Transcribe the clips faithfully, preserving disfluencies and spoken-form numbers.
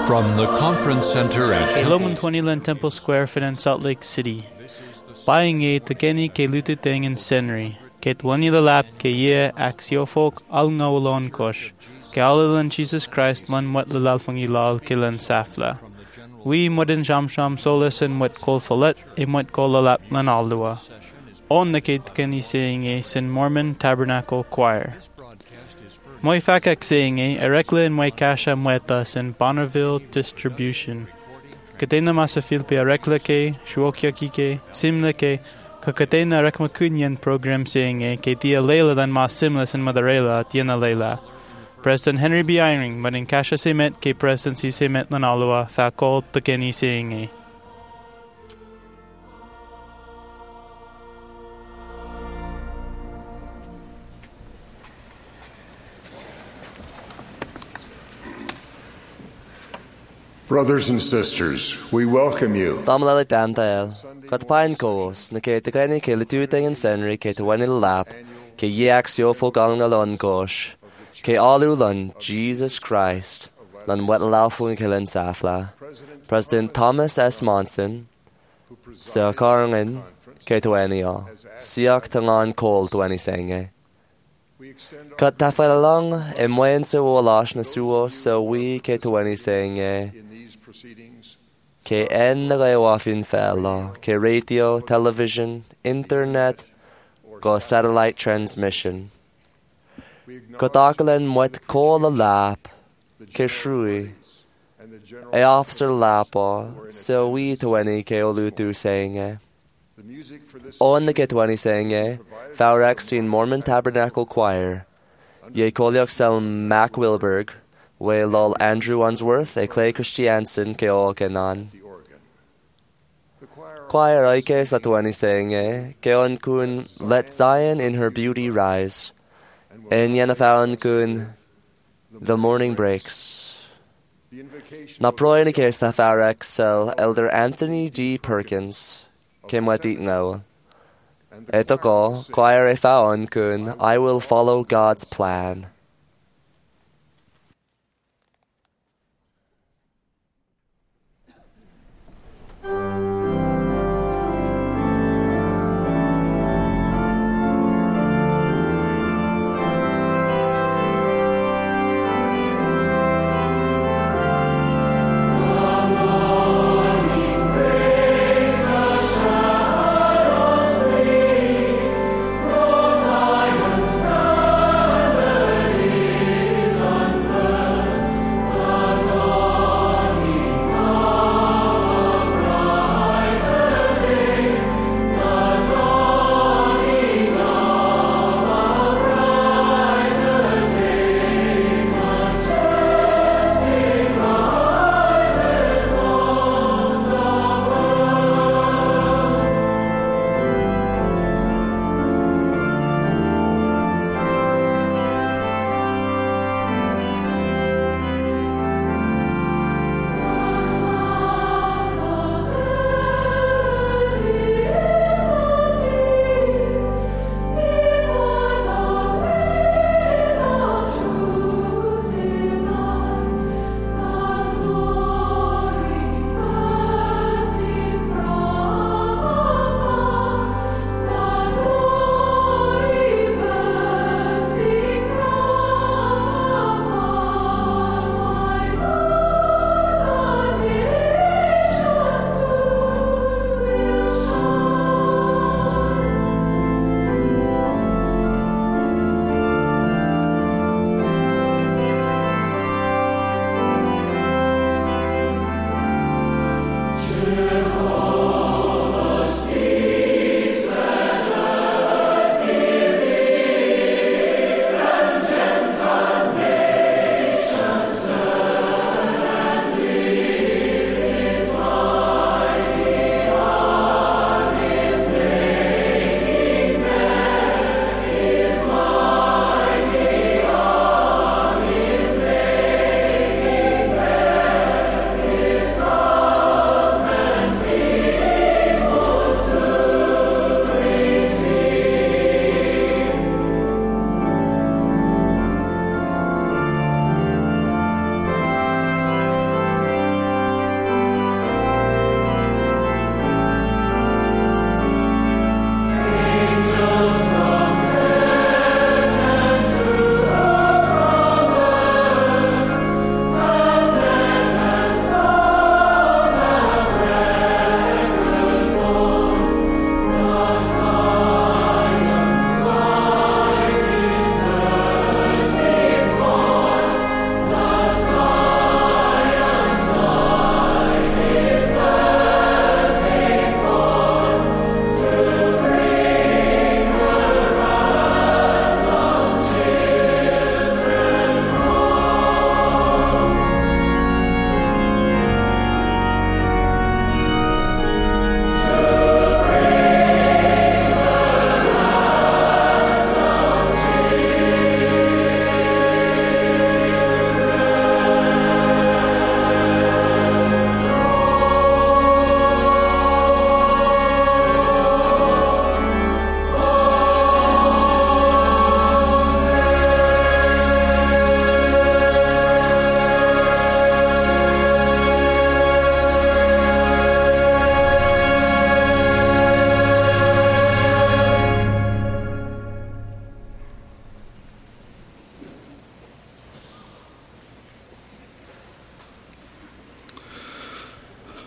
From the conference center at Kay Loman twenty-lan Temple Square in Salt Lake City. Buying a takeni kay lututing in Senri. Kay twani the lap kay ye axiofok al ngawalon kosh. Kay alalan Jesus Christ man wat lalfang ilal kilan safla. We modin shamsham solis and wat kol folet e wat kol lalap lan aldua. On the kay takeni saying a Sin Mormon Tabernacle Choir. Moi fakak saying a erekla and moi kasha muetas in Bonneville Distribution. Katena masafilpe erekla ke, shuokya kike, simla ke, kakatena rekmakunyan program saying a ke tia leila than mas simlas in madarela tiena leila. President Henry B. Eyring, but in kasha semet ke presidency semet lanalua, fakol takeni saying a. Brothers and sisters, we welcome you. Damla Dantael, got pine course, na ke tekani ke lituting and senri ke to wani lap, ke yaks yo folk along alon gosh, ke alu lun Jesus Christ, lun wet laufung killen safla. President Thomas S. Monson, Sir Carlin, ke to any all, siak tangan call to any senge. Cut tafel along, and when so walash na suo, so we ke to any senge. Ke en wafin fella, ke radio, television, internet, go satellite transmission. Kotakalen mwet call a lap, ke shrui, a officer lapo, so we to any ke olutu saying. On the get twenty saying, Faurex in Mormon Tabernacle Choir, ye koliok sel Mac Wilberg. We lol Andrew Unsworth, a Clay Christiansen ke okenan. Choir aikes latuani saying, ke on kun let Zion in her beauty rise, and yenafalon kun the morning breaks. Na proini kes na farex sel Elder Anthony D. Perkins, ke mwetit no. Etoko, choir e faon kun, I will follow God's plan. Standard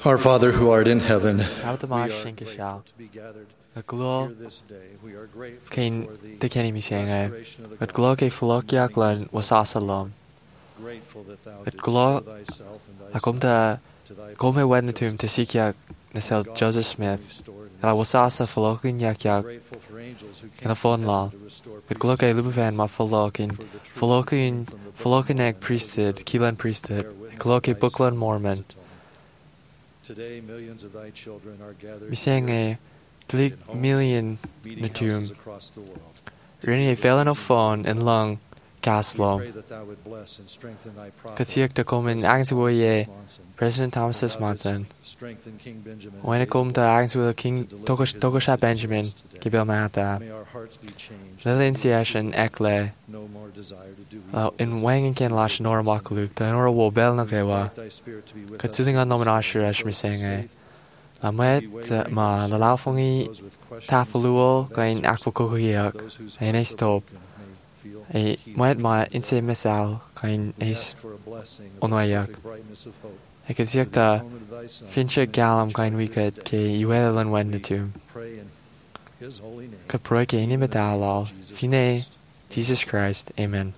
Our Father who art in heaven, How the we are marsh sink a grateful shell. to be gathered A glow here this day. We are grateful Cain for the de Kenny Misenga. restoration of the But glow ke Pholokia Glen was Asalom. grateful that thou But didst glow show thyself and thy a come Son to to thy come people when the tomb Joseph, to seek ya Nasel gospel Joseph to be Smith. restored in And I his was Asa Pholokin yak yak. grateful for angels who And a came phone from law. heaven to restore But glow ke priesthood, Lubavan ma Pholokin. for the truth Pholokin from the book of Pholokin Mormon egg priesthood, that Keelan bear priesthood. witness Glow of ke thy Bookland Son, Mormon. Jesus' atonement. Today, millions of thy children are gathered Misenga. Dlig million meeting na tomb. houses across the world. Rinny a felon of phone and lung We pray Gaslom. that thou would bless and strengthen thy prophet, Katiak to come in President Agnswoye. Thomas S. Monson. President Thomas Thou S. didst Monson. strengthen King Benjamin When it and come to raise Agnswil King Tokush Tokusha Benjamin, Gibil Mata. May our hearts be changed. Lillian Siashan Ekle. No more desire to do Uh, evil, in but Wang and Ken Lash Nora Makaluk, the Nora Wobel Nakewa. invite thy spirit to be with us Considering on nomination as me saying a. La met ma la laufongi those with questions, tafaluo gain aquacohiak. those whose Ein hearts is are top. broken may feel A healed. met ma inse misal gain We is. ask for a blessing of the Onwayak. perfect brightness of hope. I could see Through the the atonement of thy Son, Finche may galam we gain this wicked day. ke Uelan when the tomb. Pray in his holy name. Caproy ke ini medalal. Jesus Fine Christ. Jesus Christ. Amen.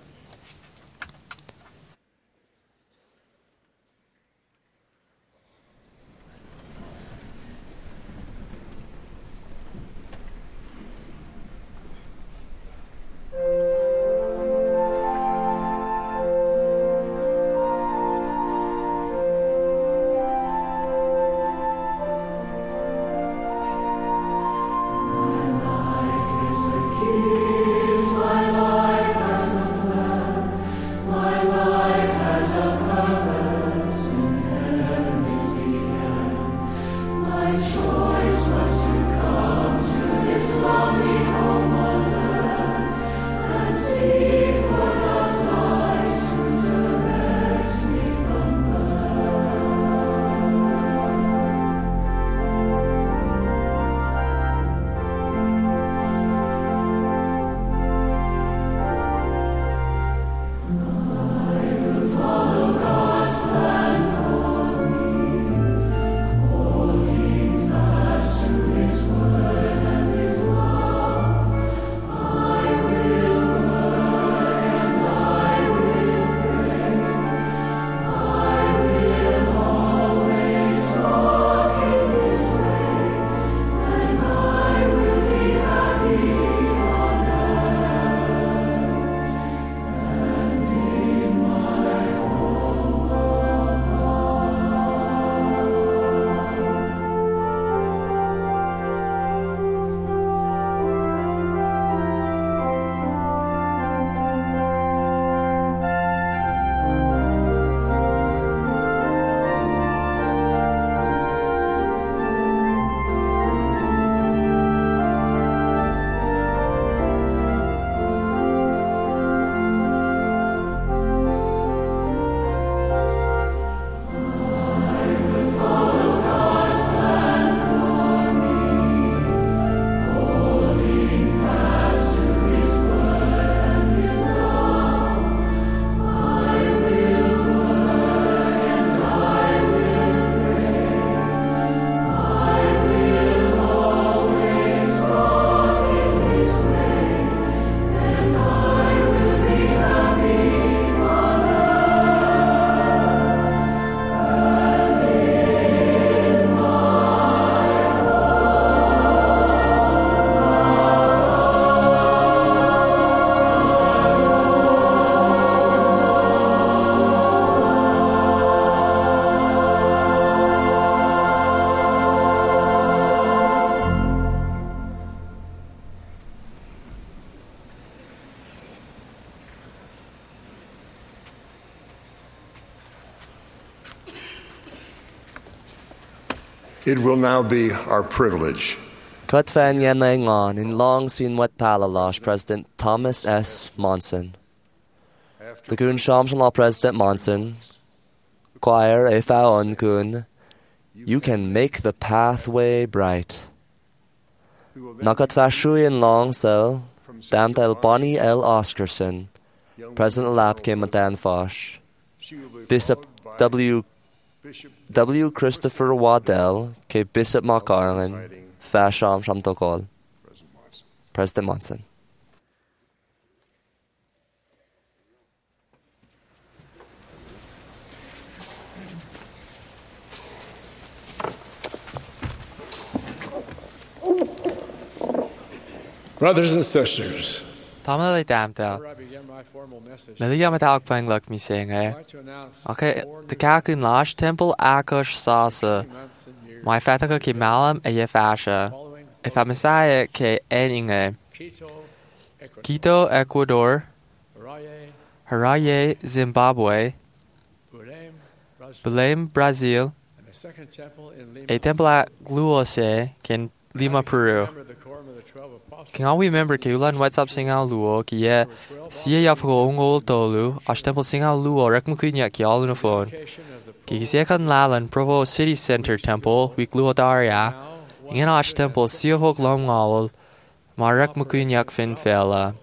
It will now be our privilege Cut fan yenang on in long seen what palalash President Thomas S. Monson. The Goon Shamson Law President Monson. Choir A on Goon. You can make the pathway bright. Nakat Vashui in long so. Damt El Bonnie L. Oscarson. President Lapke Madan Fosh. Bishop W. W. Christopher Waddell, ke Bishop Mark Ireland, Fasham Shamtokol, President Monson. Brothers and sisters, Tá le dámta. Before I begin my formal message, Na dí am tá pein le mi sé I'd é. like to announce Ok, four de new cacún láis timppel acos sása. months and years Mai fetacha cí meam a dhé feise. following I fe mesáia ché éinge. Quito, Ecuador, Quito, Ecuador, Harare, Harare, Zimbabwe, Belém, Brazil, Belém, Brasil, and a second temple in Lima. e temple a Gluose, ken Lima, Peru. Remember the quorum of the twelve apostles. King all we remember que ulan WhatsApp sing al luo ki ye si ya fo ngol tolu as temple sing al luo rek mu kunya ki all no phone. Location of the Ki si kan lalan Provo City Center Temple we luo daria. Ingen as temple si ho glom ngol mar rek mu kunya fin fela.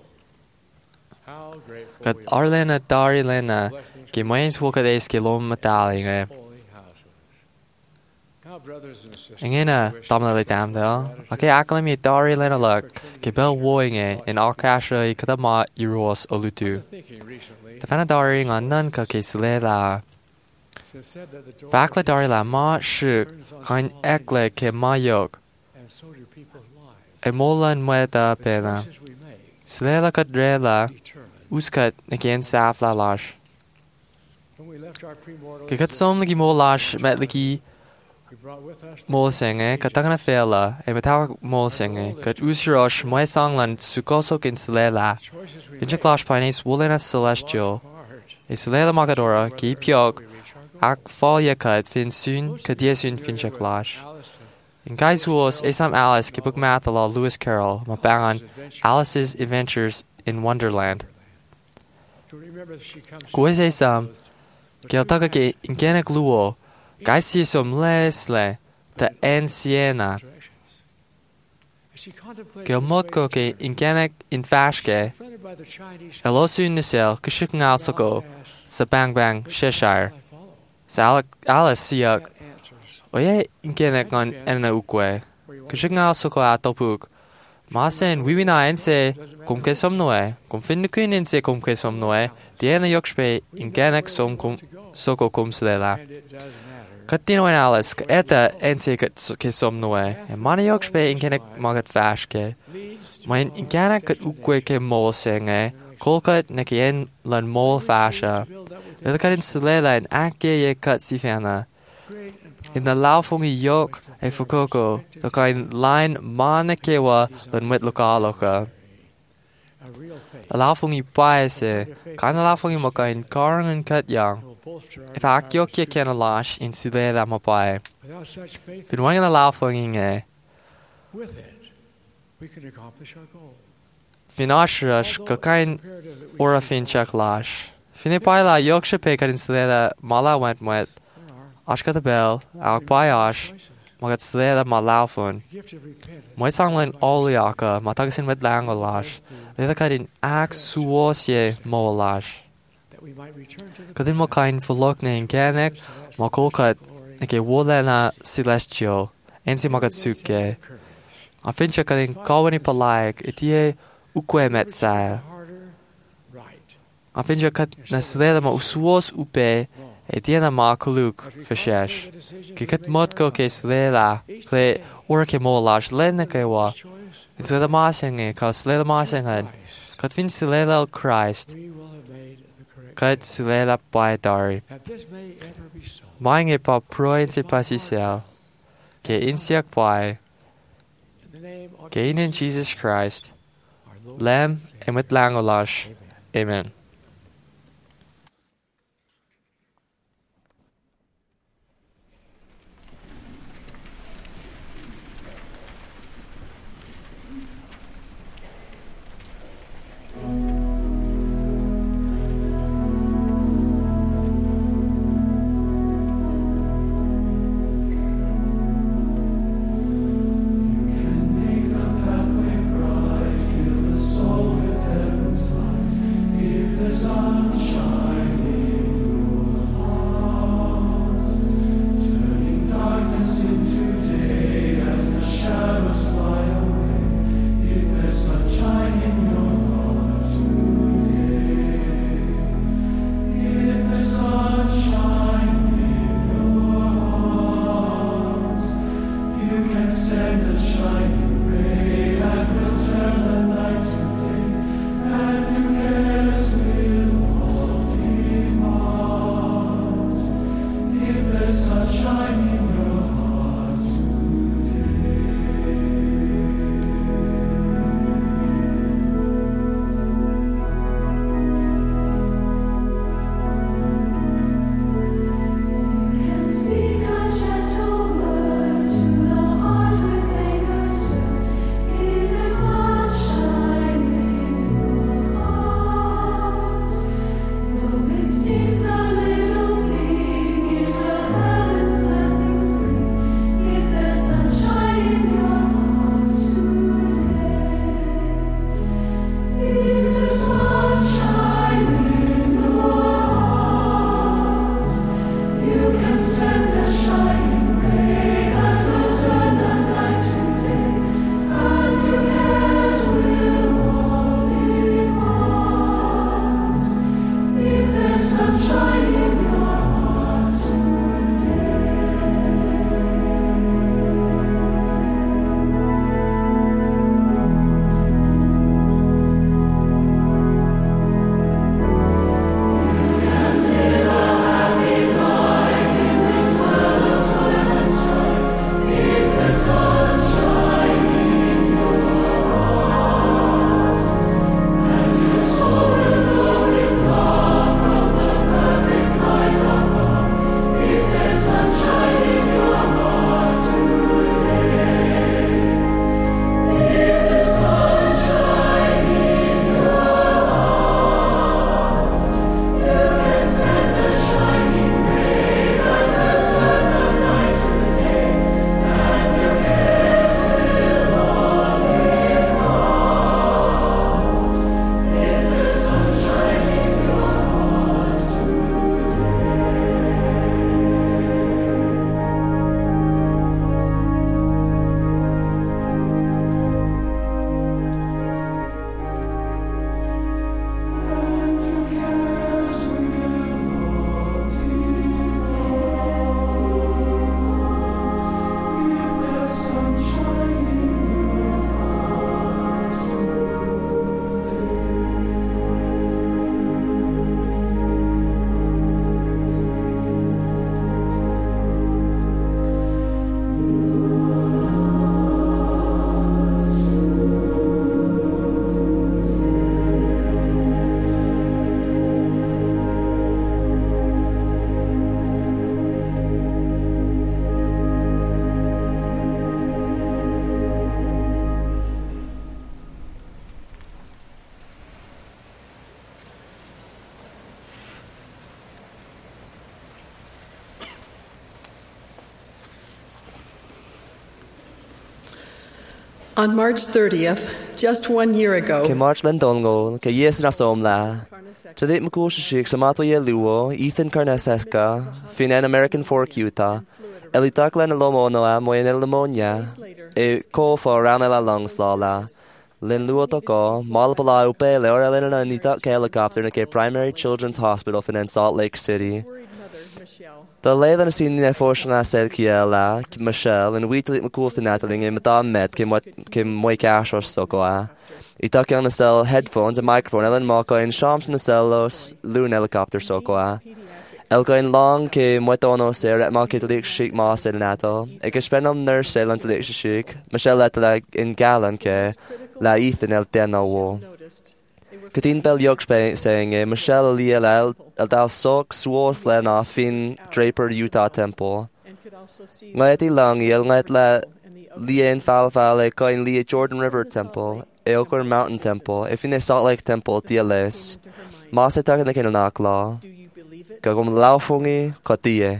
how grateful Kat we are Arlena Dari Lena blessings ki mains wo ka des ki lom metalinge. for holy houses. Now, brothers and sisters, Ingena we wish tamna le to damdel. Okay akla mi Dari Lena luk ki bel woinge in Arkasha i kada ma iros olutu. thinking recently, Ta fana daring an nan ka ke sle la. it's been said that the door Fakla dari la ma shi kain ekle ke ma yok. and so do people's lives. E molan mweda The pena. choices we make Slela kat drela determine. uskat na gen saf la lash. When we left our premortal Ke kat som lagi mo lash met lagi we brought with us mo singe kat tangana fela e metaw mo singe kat usrosh mo sanglan sukosok in slela. choices we Finja make. clash pines wulena celestial. Part, E slela magadora whether ki or not piok we reach our goal. ak falya kat fin soon Most kat of you are yesun familiar finja with clash. Alice In guys was Esam Alice ki book math la Lewis Carroll ma bangan Alice's Adventures in Wonderland. to remember that she comes Kuis from Esam those Gel taka ke ingenek luo. Guys si som lesle the en siena. directions. As she contemplates Gel this motko way ke of journey, ingenek in fashke. confronted by the Chinese Elosu nisel kishik ngalsoko asks, sa bang bang "Which Cheshire. path will I follow?" Sa Alice siak. That answers Oye ingenek on ena ukwe. where you want Kishik ngalsoko atopuk. Ma sen wiwi na ense kum ke som noe. Kum fin kuin ense kum ke som noe. Diena yokspe ingenek som kum soko kum slela. and it does matter. Katino en Alice, ka eta ense kat ke som noe. E mani yokspe ingenek magat fashke. Leads to Main ingenek kat ukwe ke mol senge. Kolkat ne ke en lan mol fasha. build up with Lila kat in slela en ake ye kat si fana. great and In the laufungi yok e fukoko. Da kain line mana kewa lan wit lokaloka. a real faith The laufungi paese. Kain the laufungi mo kain karang and kat yang. will bolster our If ak desire yok ye ken a lash in slela mo pae. Without such faith Fin wang the laufungi nge. with it, we can accomplish our goal. Fin ashrash ka kain Imperative that we ora seek fin chak lash. Fin e paila yok she pe karin slela mala went wet. there are Ashka the bell. Ak pai ash. choices. Magat slela ma laufun. The gift of repentance. Moy sanglen oliaka. Matagasin met lango lash. Lila karin ak suosye mo lash. That we might return to the Kadin mo kain fulok ne ingenek. Mo kolkat. Neke wolena celestial. Ensi magat suke. A fincha kadin kawani palaik. Itie ukwe met sa. harder right. A fincha kat na slela ma usuos upe. E tiena ma kuluk fishesh. Ki kat motko ke slela. Kle ora ke mo lash lena ke wa. Choice, In slela masenge. Ka slela masengan. Kat fin slela Christ. we will have made the correct Kat slela pai dari. that this may ever be so. Mange pa proin se pasisel. Ke insiak pai. In the name of Ke in Jesus Christ. our Lord Lem and Savior. en met langolash. Amen. Pathway bright, fill the soul with heaven's light. Give On March thirtieth, just one year ago, Ke March len dongo, ke yes na som la. Today mko shik samato ye luo, Ethan Carneseca, fin an American Fork, Utah. Eli taklen lomo no a mo en pneumonia. E ko for around la lungs la la. Len luo to ko, malpala upe le or len na nita ke helicopter na ke Primary Children's Hospital fin in Salt Lake City. The leilen sin ne forskna sel kia la, Michelle, and we lit mccool sin nataling in madam met kim what kim moi cash or sokoa. I took on the cell headphones and microphone ellen mako in shams in the cellos loon helicopter sokoa. Elko in long ke moitono ser at market lik shik mas in nato. Ik spend on nurse sel and lik shik. Michelle at like in gallon ke la Ethan el tena wo. Katin bel yok saying eh, Michelle Lee el el dal sok swos len off fin Draper Utah Temple. Ngati lang el ngat la Lien fal fal e coin Lee Jordan River Temple, Elkhorn Mountain Temple, if in Salt Lake Temple tiales. Masa tak na kinanak la. Kagum laufungi kotie.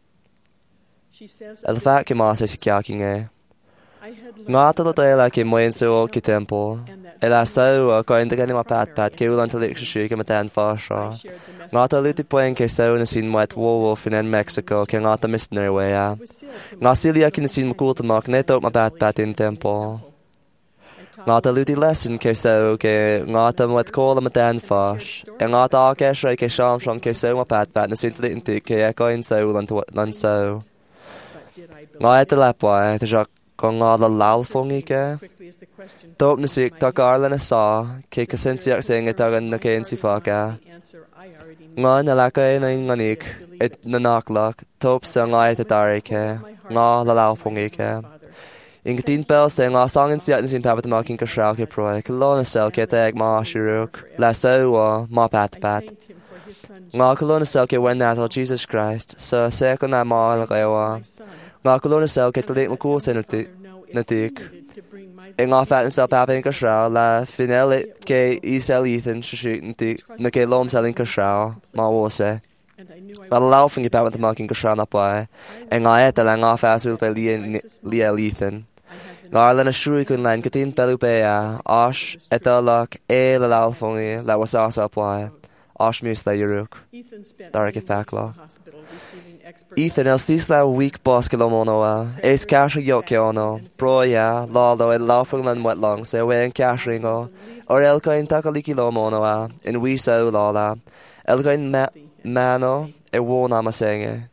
El fat ke masa si kyaking e. Ngata lo taela ke moyen so ke temple. Ela so ko inda gani ma pat pat ke ulan talik shi ke matan fasha. Ngata luti poen ke so na sin mat wo fin in Mexico ke ngata missionary way ya. Ngasilia kin sin makul to mak neto ma pat pat in temple. Ngata luti lesson ke so ke ngata mat ko matan fash. E ngata ke shai ke sham sham ke so ma pat pat na sin tlit ke ko in so ulan to lan so. Ngata lapwa te jak Kung ngá la lalfongi ke. Top na sik tak arla na sa, ke kasensiak sing itagan na kain si faka. Nga na lakay na nganik, it nanaklak, top sa nga itatari ke, nga la lalfongi ke. Ingatin pel sa nga sangin siya na sin papat making kasraw ke proy, kalona sel ke taeg ma shiruk, la sawa, ma pat pat. Nga kalona sel ke wen natal Jesus Christ, sa seko na ma lakayawa. Nga kalona sel ke talik makul senati na tík. I ngá fet an sa papin go srá le finel cé isel Ethan na cé lom selling go srá má bhó sé. Ba láfing I pepant amach in go srá na pa. I ngá et le ngá fesúil be líel Ethan. Ngá le na srúi chun lein gotín belú bé a ás etálach é le láfing le was ás pa. Ás mús le iúrúch. Dar go feclá. Ethan el sís le week bos go lomóna éis ceasra jo ceánna, broia, láló é láfang len wet long sé bhé an ceasring ó, or elcain tak a líci lomóna in wí sau lála, elcain mano é bhóna ma senge.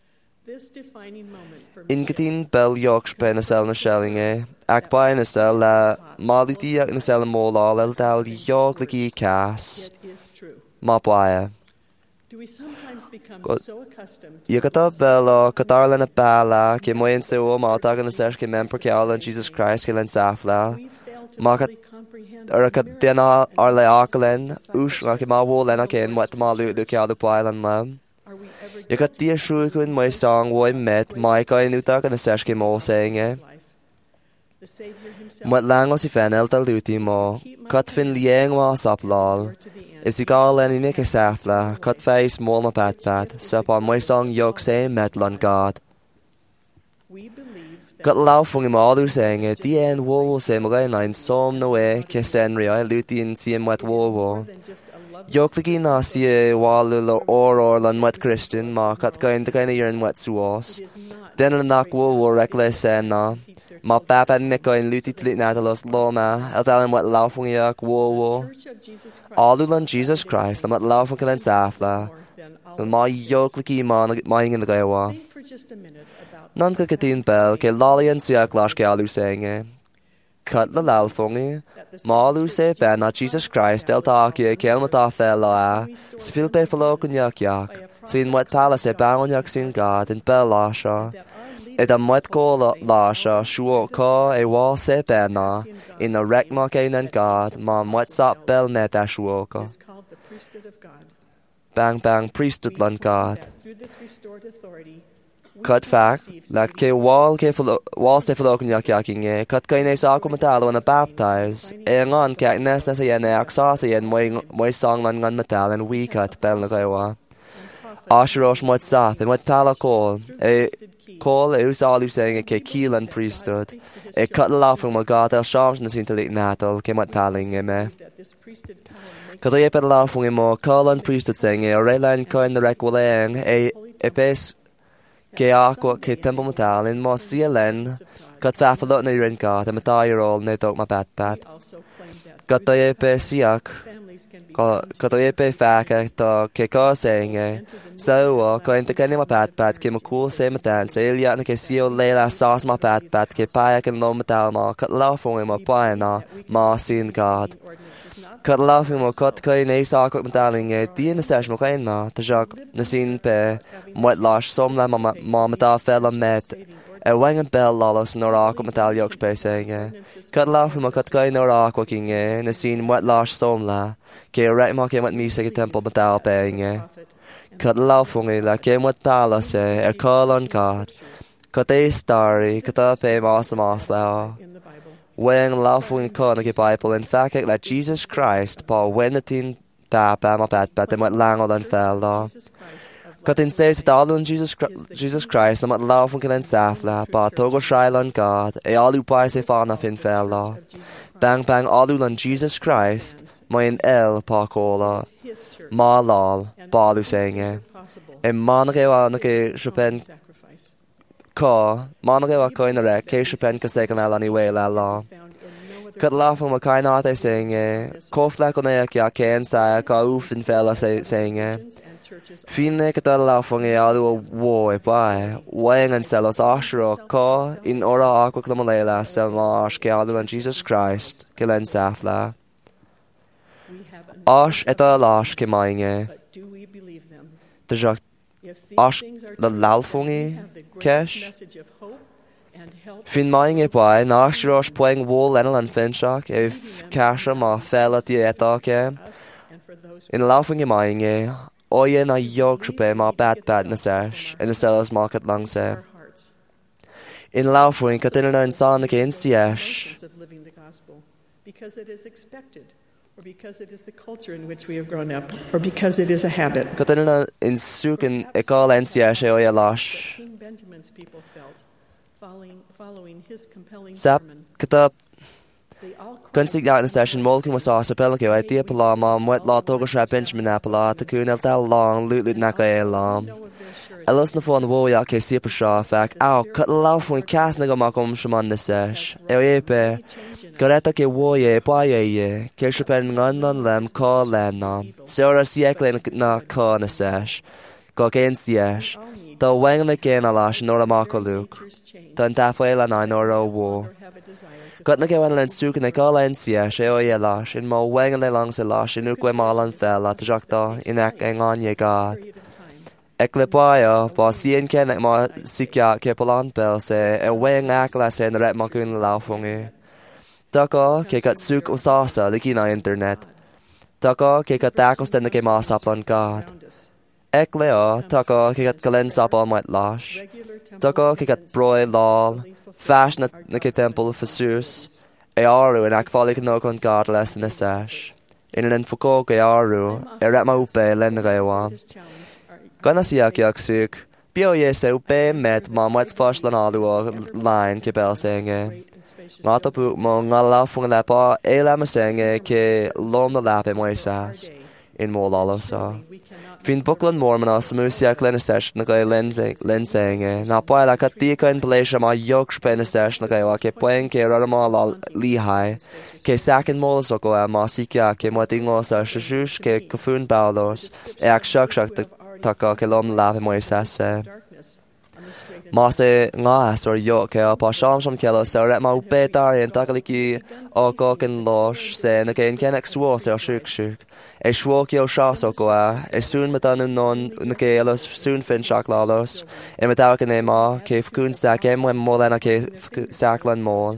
In gotín bel joks pe na sel na shellinge, ac ba na sel le málítí ac na sel mó lál el dal jog líci cas. Ma baia. Ia gata bella, catar lena bala, ke moyen se o ma tagan na sesh ke mem per keala Jesus Christ ke len safla. Ma kat ar kat dena ar le aklen, us la ke ma wo lena ken wat ma lu de keala pailan lam. Ia kat dia shu kun my song wo met my ka nu tagan na sesh ke mo saying. Wat lang os I fan el tal luti mo, kat fin lieng wa saplal. Is I gal en I nik a safla, cut face mol ma pat pat, sup on my song yok say metlon God. Got laufung im all saying it, the end wo will say magain line som no way, kiss Henry, I luti in see him wet wo wo. Yok ligi na see wall or or lan wet Christian, ma cut gain the kind of year in wet suos. Den an nak wo wo reckless sen na, ma papa nika in luti tlit natalos loma, el dalen wet laufung yak wo wo. Alulan Jesus Christ, am at laufung kalen safla, el ma yok ligi ma maing in the gaiwa. Nan ka katin bel, ke lalian siak lash ke alu senge. Cut la lalfungi, ma alu se ben na Jesus Christ, el taaki ke el mata fel la, sfil pe falokun yak yak. Sin wet palace e bangon yak sin God in bel lasha. Et am wet ko lasha, shuo ka e wall se benna, in the rek ma ke nen God, ma wet sap bel net a shuoka. Bang bang priesthood lan God. Cut fact, like ke wall ke wall se falokun yak yaking e, cut ka ines akumatalo and a baptize, e ngon ke nes nes yen e aksasa yen moy song lan ngon metal and we cut bel na kaiwa. Asherosh moit sap, e moit pala call, e call e us alu saying e ke keelan priesthood, e cut laughing ma God el shams na sin talik natal, ke moit paling e me. Cut e pet laughing e mo, keelan priesthood saying e, o reilan koin the rek waleang, e e pes ke aqua ke temple metal in mo sielen, cut fafalot na rin God, e matayarol ne dog ma bat bat. Cut e pe siak, cut e pe faka to ke ka saying e, so ko inte kani ma pat pat ke ma cool se matan se ilia na ke sio lela sauce ma pat pat ke paia ke no metal ma cut laughing ma paina ma sin God. Cut laughing ma cut kai nei sa ko metaling e di na sesh ma kai na ta jak na sin pe moit lash som la ma ma meta fella met e wang and bell lalos no ra ko metal yok pe saying e cut laughing ma cut kai no ra ko king e na sin moit lash som la ke right ma ke mat music temple metal pe e cut laughing e la ke moit palace e call on God cut e starry cut up e mas mas la when laughing con the Bible in fact like Jesus Christ Paul when the tin papa ma pat pat dem lang on fell la cut in says all on Jesus Jesus Christ not laughing can safla pa togo shailan God e alu pai se fana fin fell la bang bang alu on Jesus Christ my in el pa cola ma lal pa lu saying e man ke wa na ke Chopin Ka, manage wa koin rek, ke Chopin ka second ala ni we la la. Cut laugh on ma kain ate saying eh, ko flak on e ya ken sa ka uf in fella saying eh. Fine ka laugh on e alu wo e pai, wang and selos ashro ka in ora aqua clamalela sel ma ash ke alu and Jesus Christ, ke len safla. Ash et alash ke mainge. De jak Ash the lalfungi kesh fin maing e pai nashrosh playing wall enel and finchak if kasha ma fella ti etake in laughing e maing e oye na yok chupe ma bat bat na sesh in the sellers market lang se In laufuin ka tinna in sana ke in siesh. of living the gospel because it is expected, or because it is the culture in which we have grown up, or because it is a habit. Ka tinna in sukin e kal in siesh e oia lash. King Benjamin's people felt following, following his compelling Sap sermon. kata They all cried Gunsig out in session molkin was sauce pelke I dia pala mom wet lot togo sha Benjamin apala ta kun el tal long lut lut naka e lam. know of their surety. Elos na fon wo ya ke super sha fak au cut lauf when cas na makom shman na sesh. E ye pe Gareta ke wo ye pa ye ye ke shapen ngan nan lem call lan nam. Sora sieklen na ka na sesh. Go ken siesh. The wang na ken alash nor makoluk. Nature's change, Tan ta fuela na nor wo. or have a desire to Got na ke wan len suk na ka len sia she o ye lash in mo wang le lang se lash in ukwe malan fel at jakta in ek engan ye god. period of time. Eklipaya pa sien ken ma sikya ke polan pel se e wang ak la se na ret ma kun la fongi. Taka ke kat suk usasa liki na internet. Taka ke kat takos ten ke ma saplan god. Around us, Eklea taka ke kat kalen sapal mat lash. regular temple Taka ke kat events broi lol. Fash na na ke temple fasus. E aru in ak falik no kon god les in a sash. In an fuko ke aru, e rat ma upe len rewan. this challenge are Gana siak yak suk. Bio ye se upe met ma mwet fash lan alu o line ke bel senge. great and spacious Nga to pu mo nga la fung la pa e la ma senge ke lom na lap e mo sas. day. In mo lalo sa. We cannot Fin Buckland Mormon as musia klena sesh na kay lensing na pa la katika in place ma yok spena sesh na kay wa ke poen ke ra ma la lihai ke sakin mol so ko ma sika ke mo tingo sa shush ke kufun baulos e ak shak shak ta ka ke lom la mo sase darkness on the straight and ma se nga so yo ke pa sham sham kelo so ra ma upe tar en takaliki o ko ken losh se na ke ken ek swo se shuk shuk e shwo ki o sha so ko e soon matan non na ke elos soon fin shak lalos e mata ke ne ma ke fkun sa ke mo mo na ke saklan mo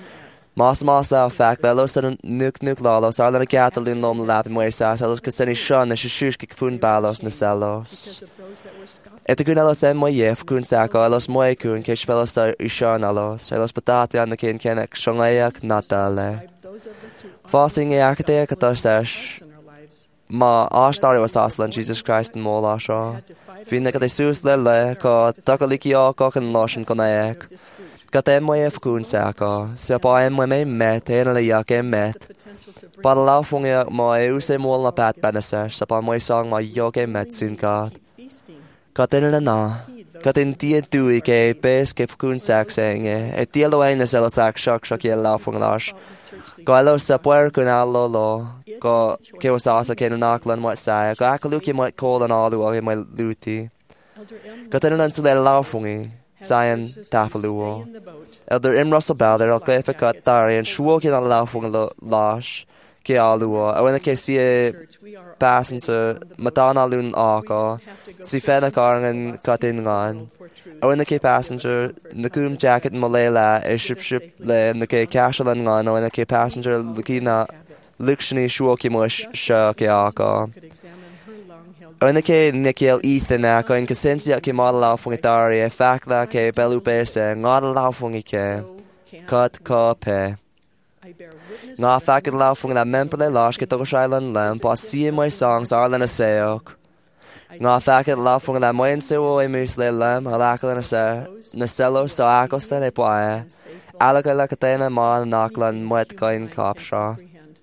mas mas la fact la los an nuk nuk lalos ar na catalin nom lab mo sa salos ke seni shan e shush ke fun balos na salos of those that were scoffed Et kun alos en mo yef kun sako alos mo kun ke spelos sa ishan alos alos patati an ken kenek shongayak natale those of us who fasting e akte katasesh in our lives ma ashtari was aslan Jesus Christ mo la sha finne ka Jesus le le ka takaliki o ka kan loshen konaek this fruit, Kat mo yef kun sako se pa em me met en le yak em met potential to bring Par la fung e mo e use mo la pat benesesh sa pa mo sang ma yok em met sin ka feasting, Katin na na. Katin tia tui ke pes ke fkun sak senge. E tia lo aina selo sak shak shak ye la fung lash. Ko alo sa puer kun alo lo. Ko ke was asa ke na naklan wat sa. Ko akalu ke mo call an alu o mo luti. Elder M. Katin na sule la fungi. Sayan tafaluo. in the boat, Elder im Russell Bell der ke fe kat tari en shwo ke na la fung lo lash. Ke alu o. Awena ke si e church, we are passenger matana lun aka. Si fena karangan katin ngan. for truth. O na ke passenger na kum jacket malela e ship ship le na ke cashalan ngan o na ke passenger lukina lukshni shuoki mo sha ke aka. Could examine her long-held O na ke Nikhil Ethan aka in kasensia ke madala fungitari e fakla ke belu pese ngadala fungi ke can kat ka pe. I bear witness Nga fakit la fungi la mempele lash ke toko shailan lem pa siye mo songs arlan a seok. Nga fakit la fungi la moen sewo e mus le lem halakal na se na selo so akos ten e pae. Alaka la katena ma naklan moet kain kapsha. comprehend.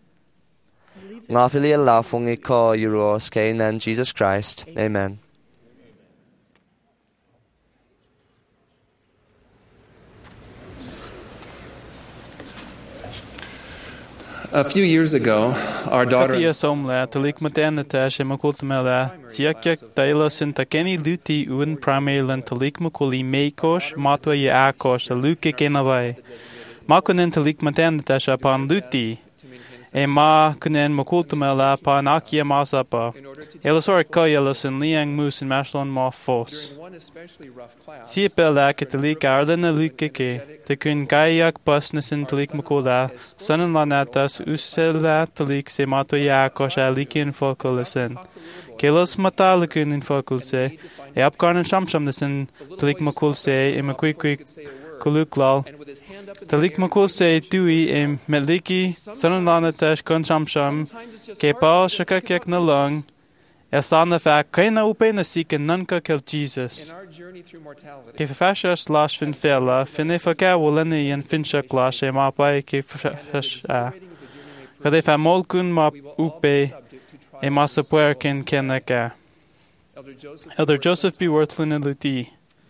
Nga fili la fungi ko euros kain and Jesus Christ. Amen. A few years ago, our daughter Katia somla talik maternita she makultmela tiakyak daila sin takeni luti un pramelan talik makuli meikosh matwa ye akosh a luke kenavai. Makunen talik maternita she pan luti. E ma kunen makultmela pan akia masapa. Elasor kayelas in liang moose in mashlon ma fos. one especially rough class, Siepela ketalik arden a luke ke. Te kun kayak pasnes in talik makula. Sanan lanatas usela talik se mato ya kosha likin fokulisen. Kelos matalikun in fokulse. E apkarnen shamsham desen talik makulse e makwikwi Kuluklal. Talik makul se tui em meliki sanulana tash konshamsham ke paul shakakyak na lung esana fa kaina upena sika nunca kel Jesus. Ke fasha slash fin fela fine faka wolani en fincha clash e mapai ke fasha. Kade fa molkun ma upe e masa puerkin kenaka. Elder Joseph B. Worthlin and Luti.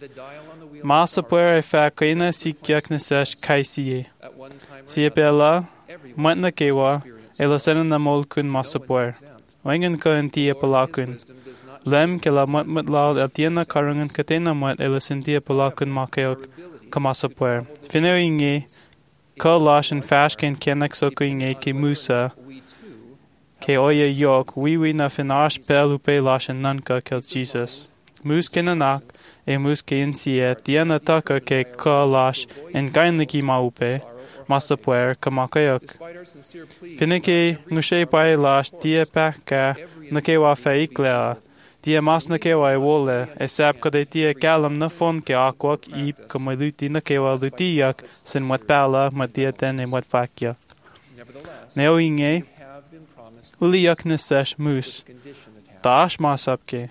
Masa puer e fa kaina sikyak na sesh kaisiye. Si epela, mat na kewa, e la sena na molkun masa puer. Wangan ka en tia palakun. Lem ke la mat mat lal el tiena karangan katena mat e la sentia palakun makayok ka masa puer. Fineo inge, ka lash en fash ken kenak soko inge ke musa, ke oya yok, wiwi na finash pel upe lash en nanka kel Jesus. Mus ke nanak, e mus ke insie, tiena taka ke ka lash en kainliki ma upe, masa puer ka makayok. Finike ngushe pae lash tia paka na ke wa fa iklea, tia mas na ke wa e wole, e sap kade tia kalam na fon ke akwak ip ka maluti na ke wa lutiyak, sin wat pala, mat tia ten e wat fakyak. Neo inge, uliyak na sesh mus, tash masapke.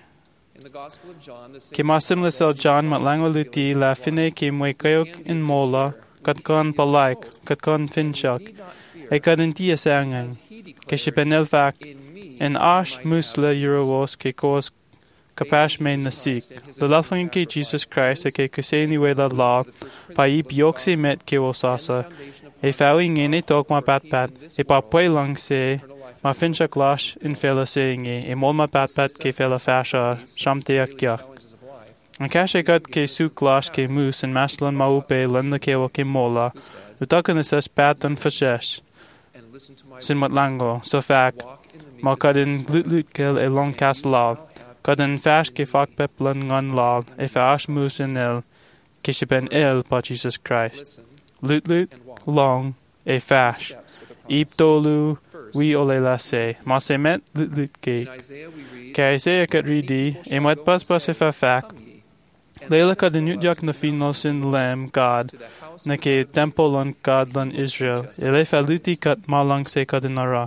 Ke masim lesel John matlango luti la fine ke mwekayok in mola, kat kon palaik, kat kon finchak, e kat in tia sangang, ke shipenel fak, en ash musla euros ke kos kapash main nasik. The lafang ke Jesus Christ e ke kuseni we la la, pa ip yokse met ke osasa, e fawing e ne tok ma pat pat, e pa pwe lang se, ma finchak lash in fela seinge, e mol ma pat pat ke fela fasha, shamteak yak. An kashe kat ke suk lash ke mus en maslan ma upe landa ke wa ke mola, utakan esas pat an fashesh. Sin mat lango, so fak, ma kadin lut lut kel e long kas lal, kadin fash ke fak peplan ngan lal, e fash mus en el, ke shipen el pa Jesus Christ. Lut lut, long, e fash. Ip dolu, we ole la se, ma se met lut lut ke. Ke Isaiah kat ridi, e mat pas pas e fa fak, Leila ka dinutyak na finos in lem God, na ke temple on God lan Israel, ele faluti kat malang se ka dinara.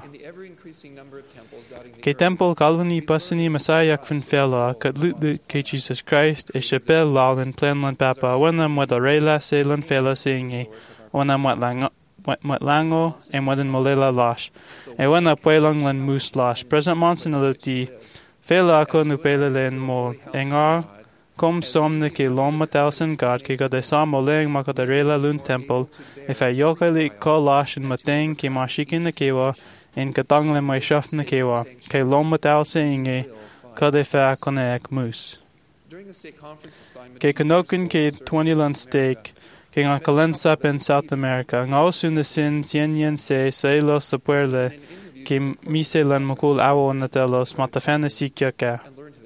Ke temple kalvani pasani masayak fin fela, kat lut lut ke Jesus Christ, e chapel lal in plan lan papa, wana mwad arela se lan fela seinge, wana mwad lango, mwad lango, e mwadan molela lash, e wana pwelang lan mus lash, present monson aluti, fela ako nupele len mo, e nga, Kom somne ke lom matalsen God ke gade samo leeng makadarela lun temple e fa yokali ko lash in mateng ke mashikin na kewa in katangle mai shaft na kewa ke lom matalsen inge kade fa konek mus. Ke kanokin ke twenty land stake ke nga kalensap in South America nga osu na sin sienyen se se los sapuerle ke mise lan mukul awo na telos matafana sikya ka.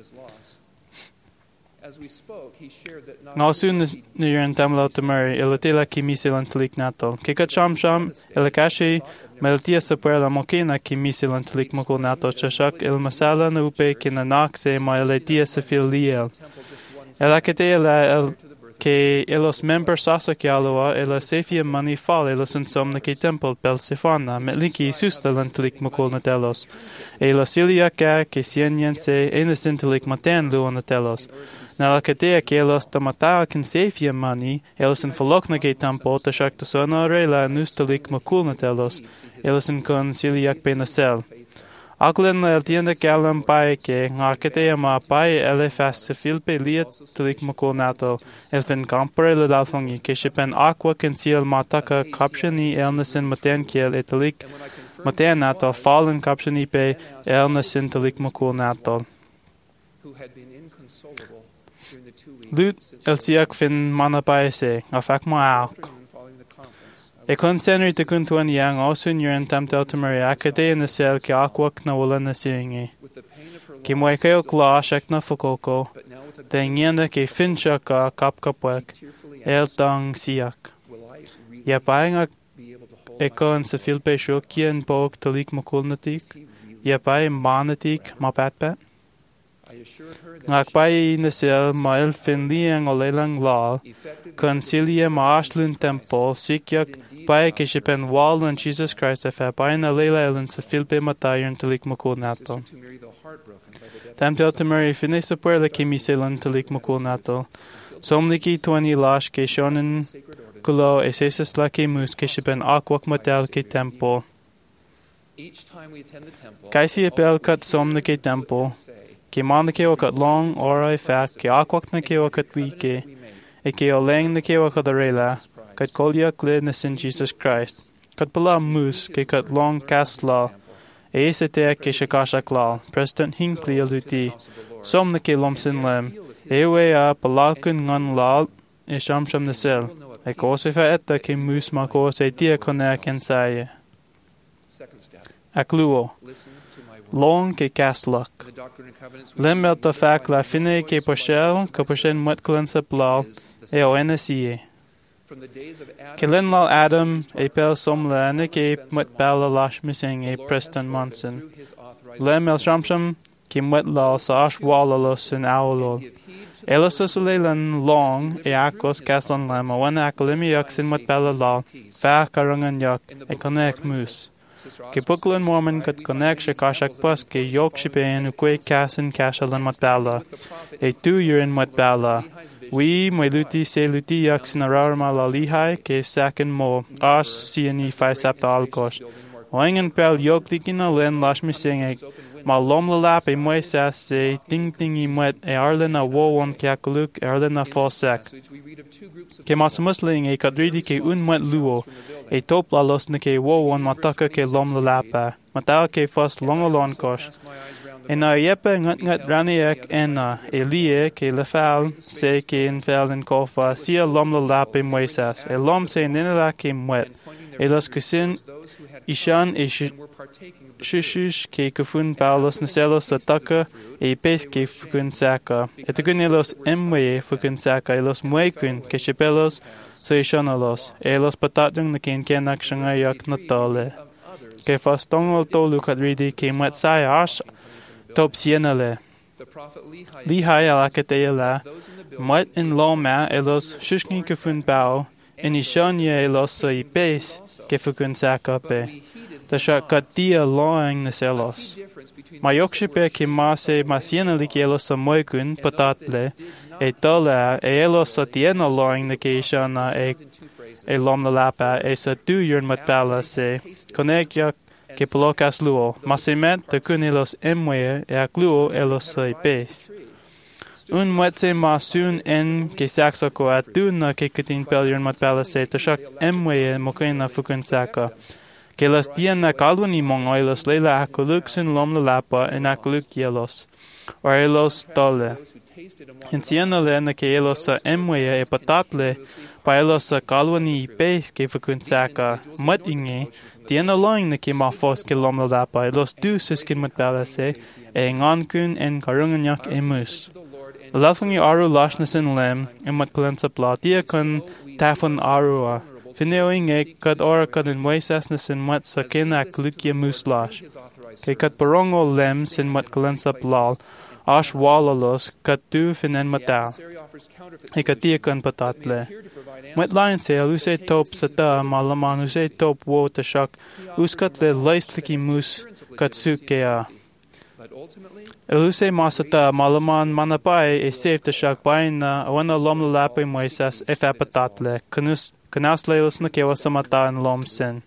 Nga soon near in Tamil Tamari, elatela kimisilan tlik natal. Kika cham sham, elakashi, meltia sapuela mokina kimisilan tlik mokul natal, chashak el masala na upe kinanak se ma elatia sa filiel. Elakete la el ke elos member sasa kialua, ela sefia mani fal elos in somna ke temple pel sefana, metliki sustalan tlik mokul natelos. Elos ilia ka ke sienyen se enesin tlik maten luon natelos. Na la katea ke elos tamata kan sefia mani, elos in falokna ke tempo ta shak ta sona rela nustalik makul na telos, elos in kon siliak pe nasel. Aklen la el tienda kalam pae ke, nga katea ma pae ele fast se filpe liat talik makul natal, el fin kampare le dalfongi, ke shipen aqua kan siel mataka kapshani elnasin maten kiel etalik maten natal, fallen kapshani pe elnasin talik makul natal. Lut el siak fin mana paese, afak ma auk. E kon senri te kun tuan yang osun yuren tamtel tamari akade in the sel ke akwak na wala na singi. Ke moe kayo kla shak na fukoko, te ngienda ke fincha ka kap kapwek, el tang siak. Ya paenga e kon sa filpe shokien pok talik makul natik, ya pae manatik ma pat pat. Ngak bai na sil mail fin liang o lelang law, concilia ma ashlun temple, sikyak bai ke shipen wall on Jesus Christ if a bai na leila elen sa filpe matayon talik makul nato. Tam tel tamari finne sa puerla ke miselan talik makul nato. Somniki twenty lash ke shonen kulo esesas la ke mus ke shipen akwak matal ke temple. Kaisi epel kat somna ke temple. Ke mana ke wakat long ora e fak ke akwak na ke wakat wike. E ke o leng na ke wakat arela. Kat kolya kle na sin Jesus Christ. Kat pala mus ke kat long cast law. E esete ke shakashak law. President Hinckley aluti. Somna ke lomsin lem. Ewe a palakun ngan law. E sham sham na sel. E kose fa etta ke mus ma kose dia konek en saye. Akluo. Long ke kasluk. Lem el ta fak la fine ke poshel, ke poshen mat klensa blau, e o enesie. Ke len lal Adam, e pel som la ane ke mat bala lash missing e Preston Monson. Lem el shamsham, ke mat lal sa ash walalos in awolol. Elos usulelan long, e akos kaslan lem, a wana akalimi yak sin mat bala lal, fa karangan yak, e konek mus. Ke Brooklyn Mormon kat konek shakashak pas ke yok shipen ukwe kasin kashalan matbala. E tu yurin matbala. We moy luti se luti yak sinararma la lihai ke sakin mo as siani fai sapta alkosh. Oingen pel yok likina len lash mising ma lom la lap e moy sas se ting tingi met e arlen a wo won kakuluk arlen a fosak. Ke masamusling e kadridi ke un met luo. E top la los na ke wo won mataka ke lom la lapa. Mata ke fos longolon kosh. E na yepe ngat ngat raniek ena e lie ke lefal se ke infel in kofa sia lom la lapa e moy sas. E lom se ninela ke mwet. E los kusin ishan e shishish ke kufun paulos naselos sa taka e pes ke fukun saka. E tukun elos emwe fukun saka elos muekun ke shipelos sa ishanos. E los patatjang na ken kenak shangayak na tole. Ke fastongol tolu kadridi ke matsai ash top sienale. Lihai alakateyala mat in loma elos shishkin kufun pao en ishanye elos sa ipes ke fukun saka pe. Tasha katia loang na selos. Mayokshipe ke mase masiena like elos sa moikun patatle e tola e elos sa tiena loang na ke ishana e e lom na lapa e sa tu yun matala se konekyak ke polokas luo. Masimet te kun elos emwe e akluo elos sa ipes. Un mwetse masun en ke saksa ko atu na ke kutin pel yun matala se tashak emwe mokain na fukun saka. Que los tian na kalwani mongoy los leila akuluk sin lom la lapa en akuluk yelos. Or elos tole. En siena le na ke elos sa emweye e patatle pa elos sa kalwani ipes ke fukun saka mat inge tiena loing na ke mafos ke lom la lapa elos du siskin mat balase e ngankun en karunganyak e mus. Lalfungi aru lash na sin lem e mat kalensa platia kun tafun arua. Fineoing e kad ora kad in waisas na sin mat sa kenak lukia muslash. Ke kad parongo lem sin mat kalensa plal, ash walalos kad tu finen matal. E kad tia kan patatle. Mat lion se aluse top sata malaman use top wo tashak uskat le laisliki mus kad sukea. Eluse masata malaman manapai e safe tashak bain na awana lom lalape waisas e fa patatle. Kanus Kanas leilos na kewa sa mata en lom sin.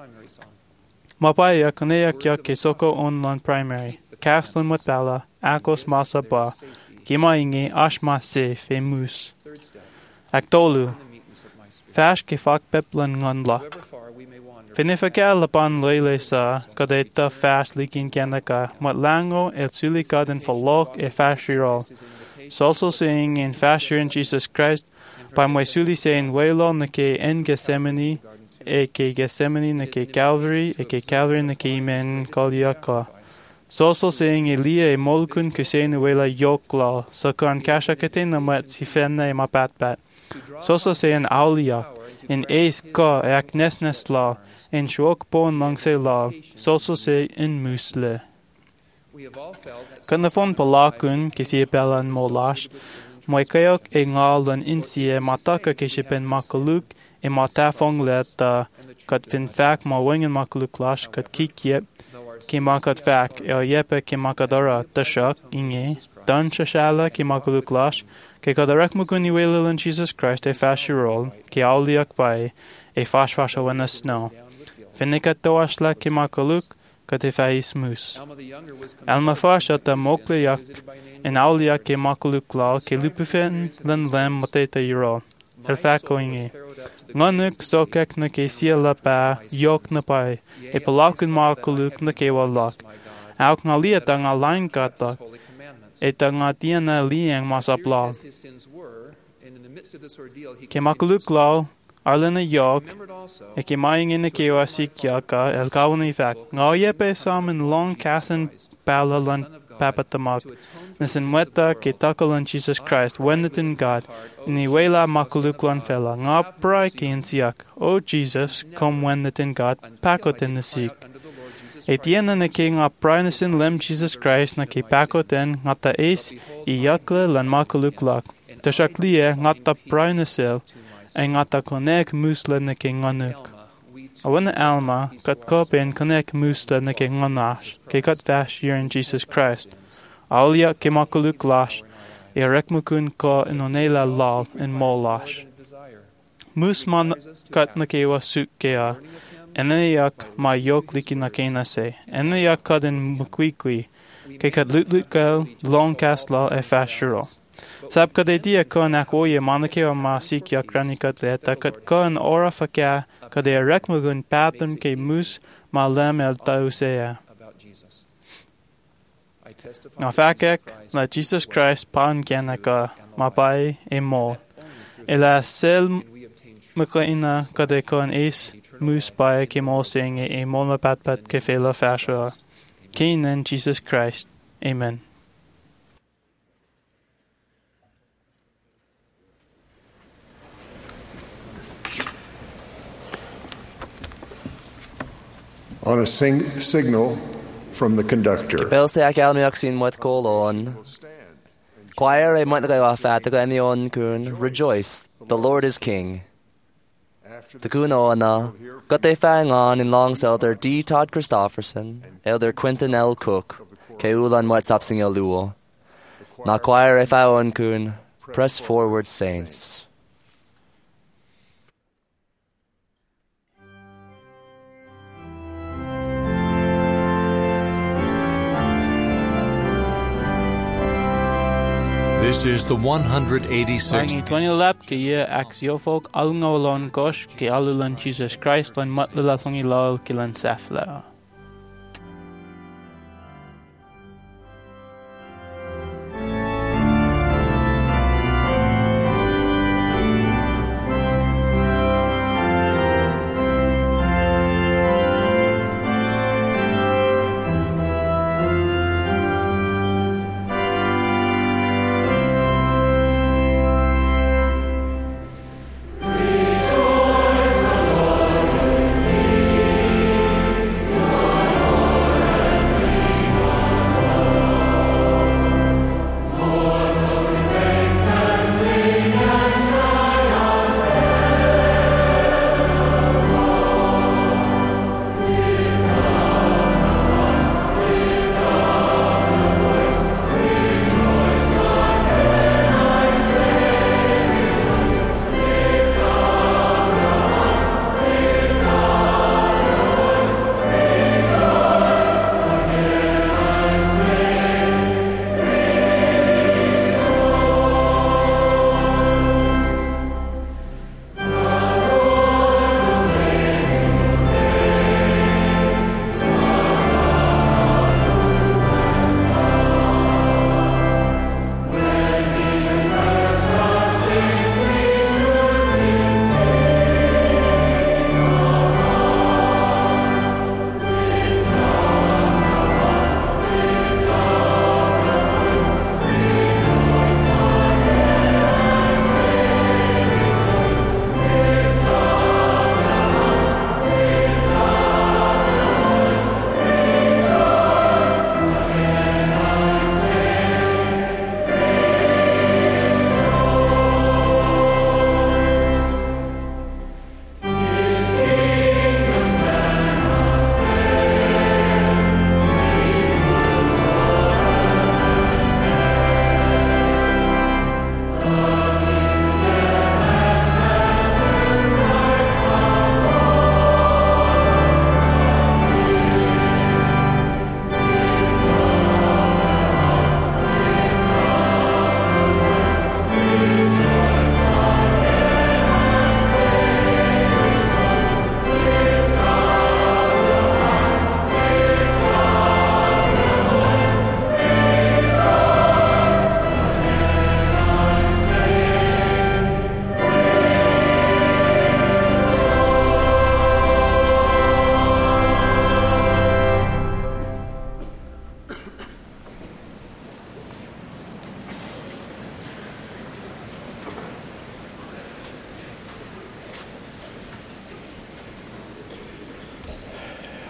Mapaya kaneyak yak ke soko online primary. Kaslan matbala, akos masa ba. Kima inge ashma se fe mus. Aktolu. Fash ke fak peplan ngon lak. Finifaka lapan leile sa kadeta fash likin kanaka. Matlango el sulikad en falok e fashirol. Solso saying in fasher in Jesus Christ. Pa moi suli se en welo na ke en Gethsemane, e ke Gethsemane na ke Calvary, e ke Calvary na ke imen kolyaka. Soso se en Elia e molkun ke se en wela yokla, sa kan kasha kete na mat si fenna e mapatpat. Soso se en auliak, en eis ka e ak nesnes la, en shuok pon lang se la, soso se en musle. Kan na fon palakun kisi pelan molash, moikayok e ngalan insie mataka kishipen makaluk e matafong let da kat fin fak ma wingen makaluk lash kat kikyep ki makat fak e yepe ki makadara tashak inge dan shashala ki makaluk lash ke kadarek mukuni welelan Jesus Christ e fashirol ki auliak bai e fash fasha wena snow. Finnikat toashla ki makaluk kat e fais mus. Alma fasha ta mokliak en aulia ke makaluk la ke lupifen len lem mateta yiro. El fako inge. Nganuk sokek na ke siela pa yok na pai e palakun makaluk na ke walak. Auk nga liat ang alain katak e ta nga tiana liang masapla. Ke makaluk la arlena yok e ke maing in ke wa sikya ka el kawani fak. Nga yepe samen long kasen pala lan papatamak. Nasin mweta ke takalan Jesus Christ wennetin God ni wela makuluklan fela nga prai ke insiak. O Jesus, kom wennetin God pakotin nasik. E tiena na ke nga prai nasin lem Jesus Christ na ke pakotin nga ta es i yakle lan makuluklak. Tashakliye nga ta prai nasil ay nga ta konek musla na ke nganuk. Awana alma kat kopen konek musla na ke nganash ke kat vash in Jesus Christ. Aulia ke makuluk lash, e rekmukun ko inonela lal in molash. Musman kat na ke wa suk kea, enayak ma yok liki na ke na se, enayak kat in mukwikwi, ke kat lutlukel long cast la e fashuro. Sab kat e dia ko nak oye manake wa ma sikya kranikat leta kat ko an ora faka kat e rekmukun patun ke mus ma lem el tausea. Nga fakek la Jesus Christ pan kianaka mapai e mo. E la sel makaina kade kon es mus pai ke mo sing e mo mapat pat ke fela fasha. Kinen Jesus Christ. Amen. On a sing- signal from the conductor. Bel se ac almiach sin moeth colon. Choir e moeth gawa fata ga enion kun. Rejoice, the Lord is King. The kun ona. Got they fang on in long selter D. Todd Christofferson. Elder Quinton L. Cook. Ke ulan moeth sapsing el luo. Na choir e faon kun. Press forward, saints. This is the one hundred eighty-sixth. Ang twenty lap ke ye axiofok alngolon kosh ke alulan Jesus Christ lan matlala thongilal kilan safla.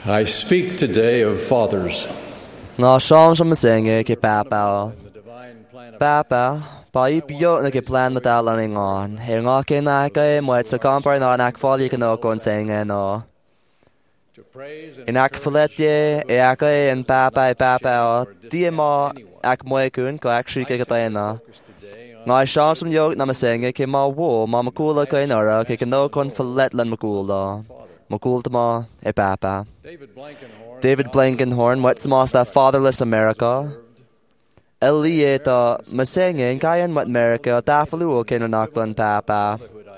I speak today of fathers. Ngā shām shām senge ke pāpā. Pāpā, pa I bio na ke plan mata lan ngon. He ngā ke na ka e mo sa kampar na nak fali ka no kon senge no. In ak foletje e ak e en pāpā e pāpā die ma ak mo kun ko ak shri ke ka na. Ngā shām shām yo na senge ke ma wo ma makula ka inara ke no kon folet lan makula. Makul ma e pāpā. David Blankenhorn, what's most that fatherless America? Elieta masenge kayan wat America tafalu ke no naklan papa.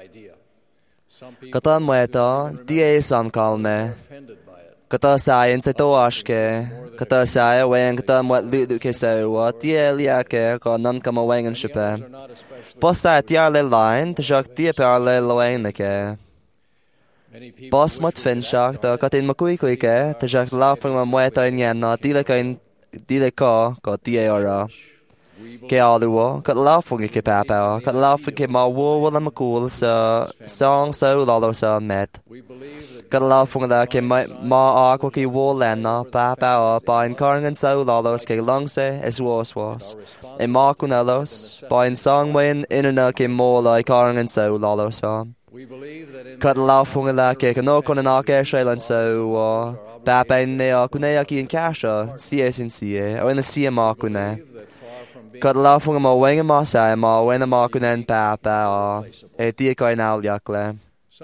Kata mweta die sam kalme. Kata science to ashke. Kata saya wen kata mwat lu ke sawa die lia ke ko nan kama wengen shipe. Posa tia le line tjak tie parle loen ke. Bos mat finshach da katin makui kui ke tjak lafang ma mweta nyan na dile kain dile ka ko die ora. Ke aluwa kat lafang ke papa kat lafang ke ma wo wala makul sa song so lalo sa met. Kat lafang da ke ma ma ako ki wo lena papa pa in karngan so lalo ke longse es was was. E ma kunalos pa in song wen inana ke mo la karngan so lalo sa. Kat lafang la ke no kon na ke shailan so papa ne kunea ki in kasha sie sin sie o in sie ma kuna. Kat lafang ma wenga ma sa ma wena ma kunen papa e tie kai nal yakle.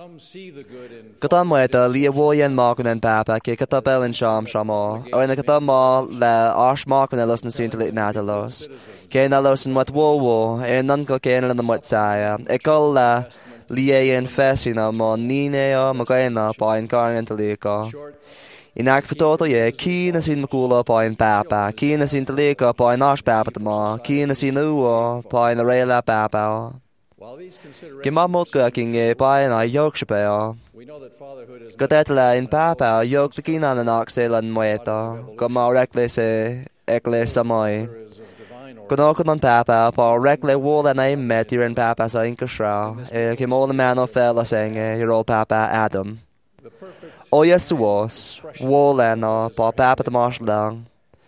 Kata mo eta li wo yen ma kunen papa ke kata belen sham shama o in kata ma la ash ma kunen los na sin tlit natalos. Ke na los mat wo wo e nan ko ke na mat sa e kol la Lie en fesina ma ninea magana pa in karngan talika. In ak fatoto ye ki na sin makula pa in papa, ki na sin talika pa in ash papa tama, ki na sin uwa pa in rela papa. Ke ma motka king e pa in a yok shapea. Katetla in papa yok the kina na nak selan moeta, ka ma rekle se ekle samai. Kono non papa pa rekle wola na met hier en papa sa in kasra e ke mo the man of fella saying your old papa Adam. O yes was wola na pa papa the marsh lang.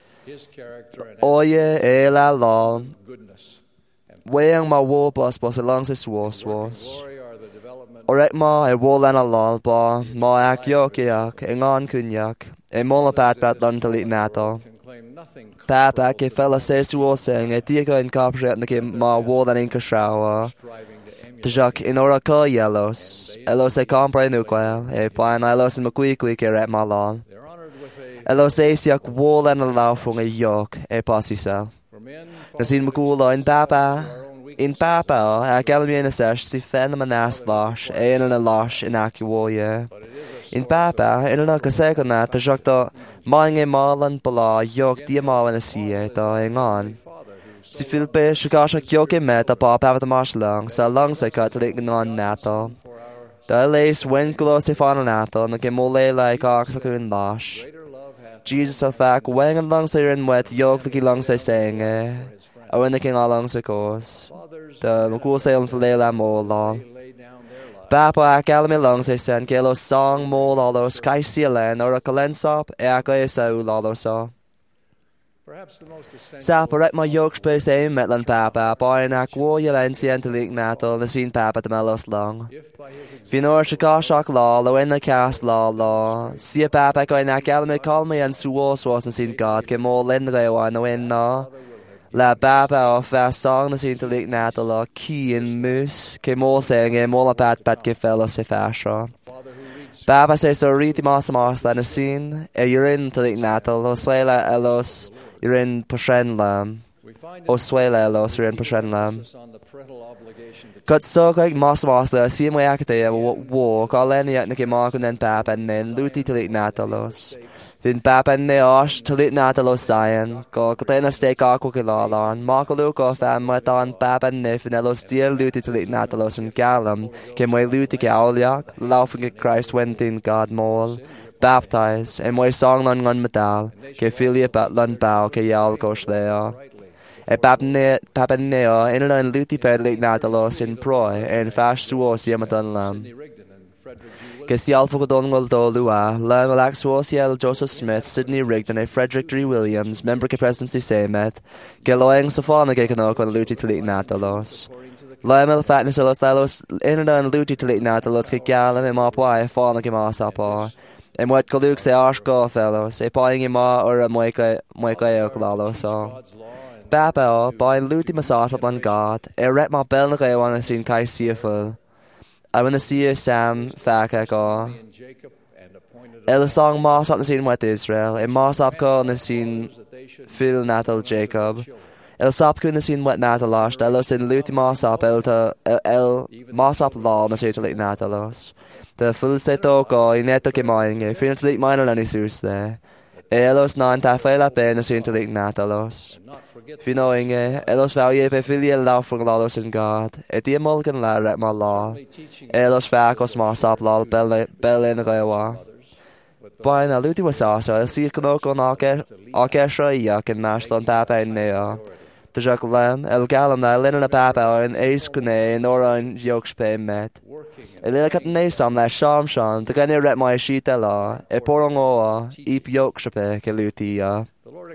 O ye e la la weighing my wo pas pas along this was was. Orek ma e wola na la pa ma ak yok yak e ngan kunyak e mola pat pat dan tali nato. Papa ke fella says to us saying a tia in capture na ke ma wo dan in kashawa. Tjak in ora ka yellows. Elo se compra no kwel. E pa na elo se makui kui ke rat malal. Elo se yak wo dan allow from a yok e pasi sel. Nasin makula in papa. In papa a galmi in a sesh si fen manas lash e in a lash in akiwoye. In papa, in a kaseka na ta jakta mange malan pala yok dia malan sie ta engan. Si filpe shikasha kyoke meta pa papa ta maslang sa lang sa katolik non natal. Ta leis wen klo se fan natal na ke mole like ox kun lash. Jesus of fact wen and lang sa in wet yok the lang sa saying eh. A when the king along sa course. The makul sail for lela mo long. Papa ak alami lang sa sen kelo song mo lalo sky silen or a kalensop e ako e sa lalo so. Sa paret mo yok space e metlan papa pa in ak wo yelen sien talik natal na sin papa tamelos long. Finor shikashak la lo in the cast la la. Si papa ko in ak alami call me and suos was na sin god ke mo len rewa no in na. La papa of fast song na sin talik natal la ki in moose ke mo saying e mo la pat pat ke fella se fasha. Papa se so riti mas mas la na sin e yurin talik natal o swela elos yurin pashen lam o swela elos yurin pashen lam. Kat so kay mas mas la si mo yakate wo ka len yak na ke ma kunen papa nen luti talik natalos. Fin papa ne osh talit natalo sayan, ko katena steak ako kilalan, makalu ko fam matan papa ne finelo stiel luti talit natalos and galam, ke moy luti ke aulyak, laughing at Christ wentin God mol, baptized, and moy song lan ngon metal, ke filia pat lan bao ke yal kosh lea. E papa ne papa neo, inalan luti pedlit natalos in proy, and fash suos yamatan lam. Ke sial fo godongol do lua, la malax wosiel Joseph Smith, Sidney Rigdon, e Frederick D. Williams, member ke presidency Semet, ke loeng safana ke kanok on luti talik natalos. Laimel fatness alos talos, inada and luti talik natalos ke galam e ma poa e fana ke ma sapa. E mwet koluk se arshko fellows, e paing e ma or a moika moika e oklalo so. Baba o, bain luti masasat lan God, e ret ma bel na gayo an sin kai siaful. I want to see Sam Faka go. El song Moss up the scene with Israel. E Moss up go on the scene Phil Natal Jacob. El sop go on the scene with Natalos. El sin Luthi Moss up el to El Moss up law on the scene to like Natalos. The full set o go in neto ke mine. E fin to like mine on any source there. Elos non ta fail up in the scene to like Natalos. Fi knowing e, elos value pe filia law for lalos in God. E di mulgan la ret ma law. Elos facos ma sop law bel in gawa. Bain a luti was also, el si knok on ake ake shaya can mash on papa in nea. The jack lam, el galam na linen a papa in ace kune in or in yokspe met. El kat ne sam la sham shan, the gane ret my shita la, e porong oa, ip yokspe ke luti ya.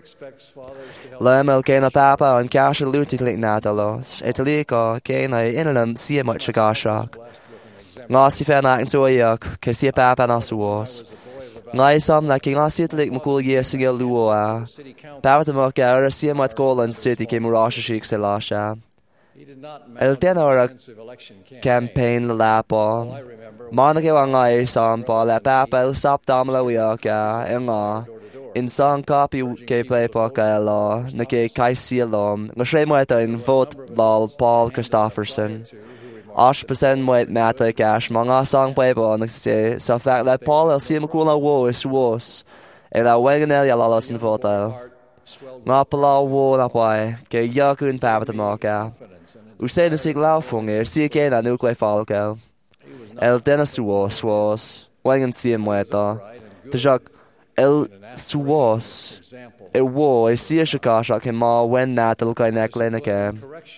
Lam el kena papa and cash luti lik natalos, etalico kena inanam see much agashak. Ngasi fan acting to a yak, ke see papa na suos. Ngai sam na king asi lik mukul yes ngel luoa. Papa mo ka see mat golan city ke murasha shik selasha. El tenora campaign lapo. Manake wangai sam pa la papa el sap damla wiaka enga. In song copy ke play poka law, na ke kaisi alom, na shre moeta in vote lol Paul Christopherson. Ash percent moet mata cash, manga song play bo na se, so fact that Paul el sim kula wo is wos. E la wenganel ya lalos in vote. Ma pala wo na pai, ke yakun pavata maka. U say the sig lao fung e, si ke na nu kwe falkel. El denas wos wos, wengan sim moeta. Tjak El suos e wo e sia shakasha ke ma wen natal kai neklenake.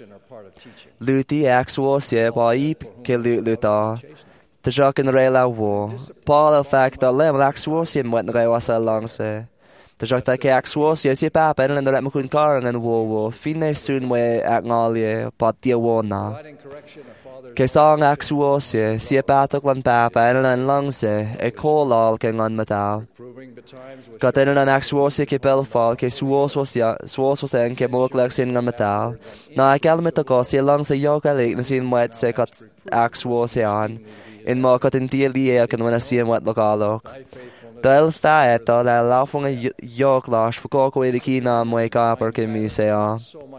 Luti axuos ye pa ip ke luta. Tjak in rela wo. Paul el fact that lem axuos ye wet ngai wasa langse. Tjak ta ke axuos ye si pa pen and ret mukun karang and wo wo. Fine soon we at ngalie pa dia wo na. Ke song axuos ye si patok lan papa and an langse e kolal ke ngan matal. Got in an axuos ye ke belfal ke suos was ya suos was en ke moklex in ngan matal. Na I kalmet ko si langse yoka lik na sin wet se kat axuos ye an. In mo kat in dia lie kan wana si wet lokalok. Del faet da la laufung a yok lash fukoko e kina mo e kapar ke mi se a.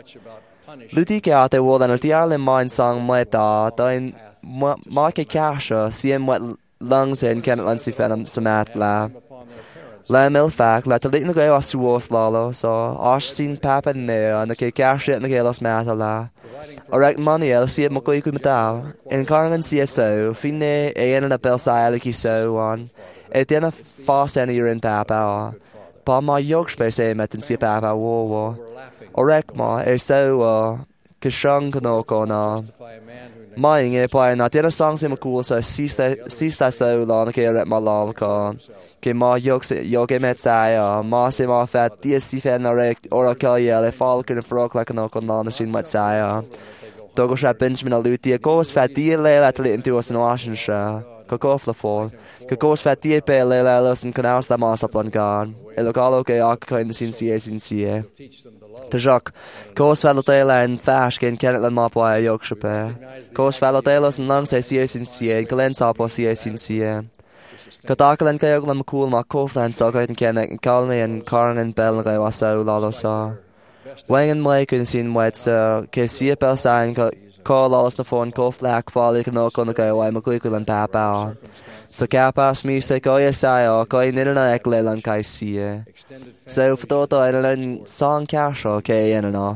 Luti ke ate wo dan ti arle mind song meta da in ma ke kasha si em wet lungs en kan lan si fenam samat la. La mil fact la talit na gayo asuos lalo so ash sin papa ne na ke kasha na ke los mata la. Orek money el si mo ko iku metal en karangan si so fine e en na pel sa ki so on. E tena fast en ir in papa. Pa ma yogspe se met in si papa wo wo. Orek ma e so uh kishang no kona. Maing e pa na tena songs im cool so sista sista so la na ke ret ma love ka. Ke ma yogs yoge met sai ma se ma fat die si fen orek ora ka ye le falcon and frog like no kona na sin met sai. Dogo sha Benjamin aluti ko was fat die le at le into us in Washington. Kakofla fall. Kakos fat die pe le le los in canals da mas up on gan. E lokalo ke ak kind the sin sie sin sie. Tajak. Kos fat de le en fash gen kenet lan map wa yok shape. Kos fat de los in lang se sie sin sie. Glen sa po sie sin sie. Kataklan ke yok lan cool ma koflan so ga in kenet kalme en karn en bel ga wa so lalo sa. Wengen mle kun sin wet so ke sie pel sign call alles na phone ko flak fall ik no kon ga wa ma kuikul an papa. So kapas mi se ko ye sai o ko in na ekle lan kai sie. So foto en en song casho ke en no.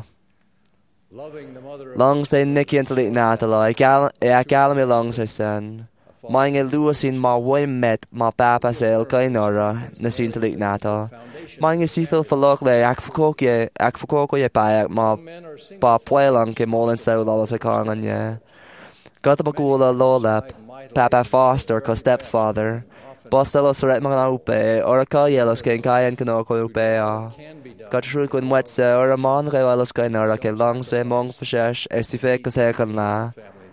Long say Nicky and Talik Natala, gal e gal me long say son. Mine Lewis in ma way met ma papa sel kainora na sin Talik Natal. Mine si fil falok le ak fukokye ak fukoko ye pa ma pa puelan ke molen so la sa kangan ye. Got the cool lolap. Papa Foster ko stepfather. Bostelos ret mga upe, or a kayelos kay kayan kano ko upe a. Katrul kun wetse or a man kayelos kay nara kay long se mong fashesh esife kase kan la.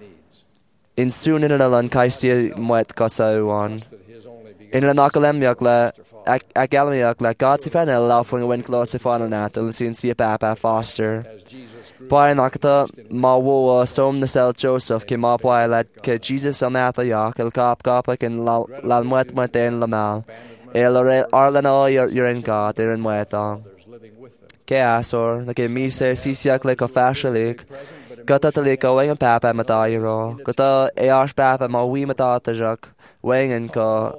In soon in alan kai si mwet kasawan. In an akalemiak la akalemiak la God si fan la fun wen close fan nat and sin si Papa Foster. Pai nakata ma wo som na sel Joseph ke ma pai la ke Jesus amata ya kel kap kap ken la la mwet mweten la mal. El arlana you're in God there in mweta. Ke asor na ke mi se si siak le ka fashalik. Gata tali ka weng Papa mata iro. Gata e arsh Papa ma wi mata tajak weng ka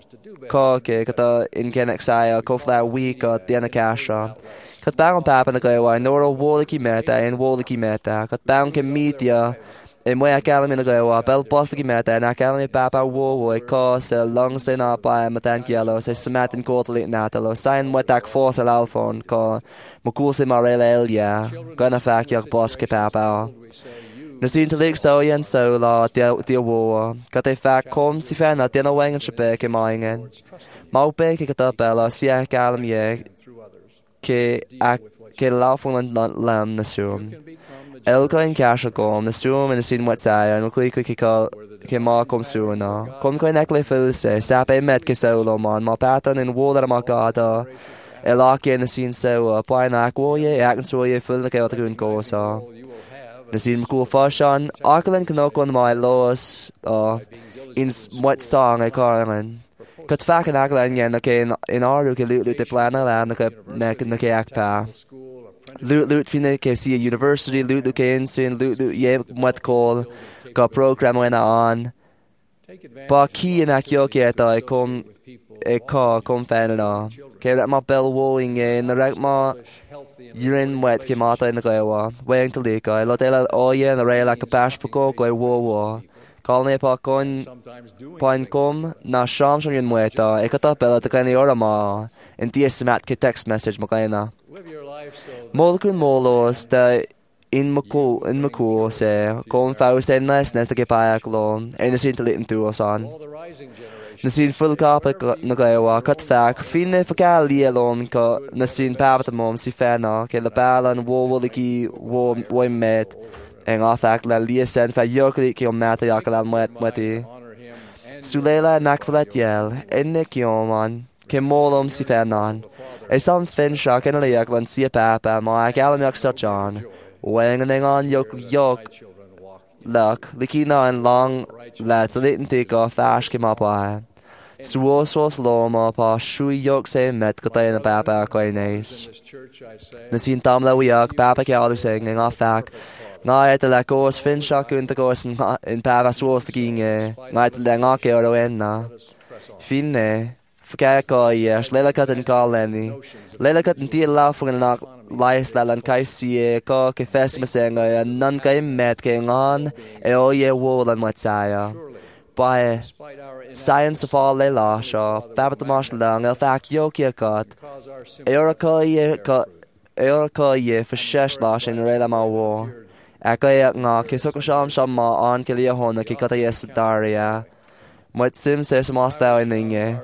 ko ke kata in kenek saya ko fla wi ka tiana kasha. Kat bang Papa na kayo ay noro woliki meta en woliki meta. Kat bang ke media e mo academy na kayo bel postiki meta na academy Papa wo wo ko se long se na pa matan kialo se smatin ko tli natalo sign mo tak force al alfon ko mo ko se marela elia gonna fact yak boss ke Papa. Nasin talik so yan so la dia dia wo kat e fact kom si fan na dia na wang chepe ke maingen. Mau pe ke kata bela si academy ke ac ke laufung an lam na sum. Elka in kasha gom na sum in sin wat sai an kui kui ka ke ma kom su na. Kom ko nekle fil se sape met ke solo man ma patan in wola ma gada. Elake na sin so pa na ko ye ak so ye fil ke wat kun ko sa. Na sin ko fashion aklen kno kon my los in what song I call Kat vaak in aglan yan na ke in aru ke lut lut te plana la na ke na na ke akpa. Lut lut fine ke si university lut lut ke insin lut lut ye mat call ka program wena on. Ba ki in akyo ke ta e kom e ka kom fan na. Ke ra ma bel woing e na ra ma yurin wet ke mata in ka wa. Weng to le ka lo te la o ye na ra la ka bash ko ko wo wo. Call me pa con pain com na sham shon mweta e kata pela te kani ora ma en dia smat ke text message makana molkun molos da in mako in mako se kon fau se nice nesta ke pa klon en sin te litin tu osan na sin full kap na gawa kat fak fine fakali alon ka na sin pa mom si fana ke la balan wo woliki wo wo met en afak la lia sen fa yokli ki o mata yakala mwet mweti sulela nakvalet yel enne ki oman ke molom si fernan e sam fin shak en le yaklan si papa ma akalam yak sachan weng en on yok yok lak likina en long la tliten te ka fash ke ma pa suo sos lo ma pa shui yok se met kata en papa ko nes nasin tam la yak papa ke alu sing en afak Nga ete la kos fin shaku in ta kos in pava suos ta kinge. Nga ete la nga ke oro enna. Finne. Fkaya ko yes. Lela kat in kaleni. Lela kat in tia laufung in nak lais la lan kai siye ko ke fes masenga ya nan kai met ke ngan e o ye wo lan matsaya. Bae. Science of all le la sha. Babat mash lang el fak yo kia kat. E ora ko ye ko e ora ko ye for shesh la shin rela ma wo. Aka nga kisok sham sham ma an kelia hona ki kata yes daria. Mwet sim se smas tao ininge.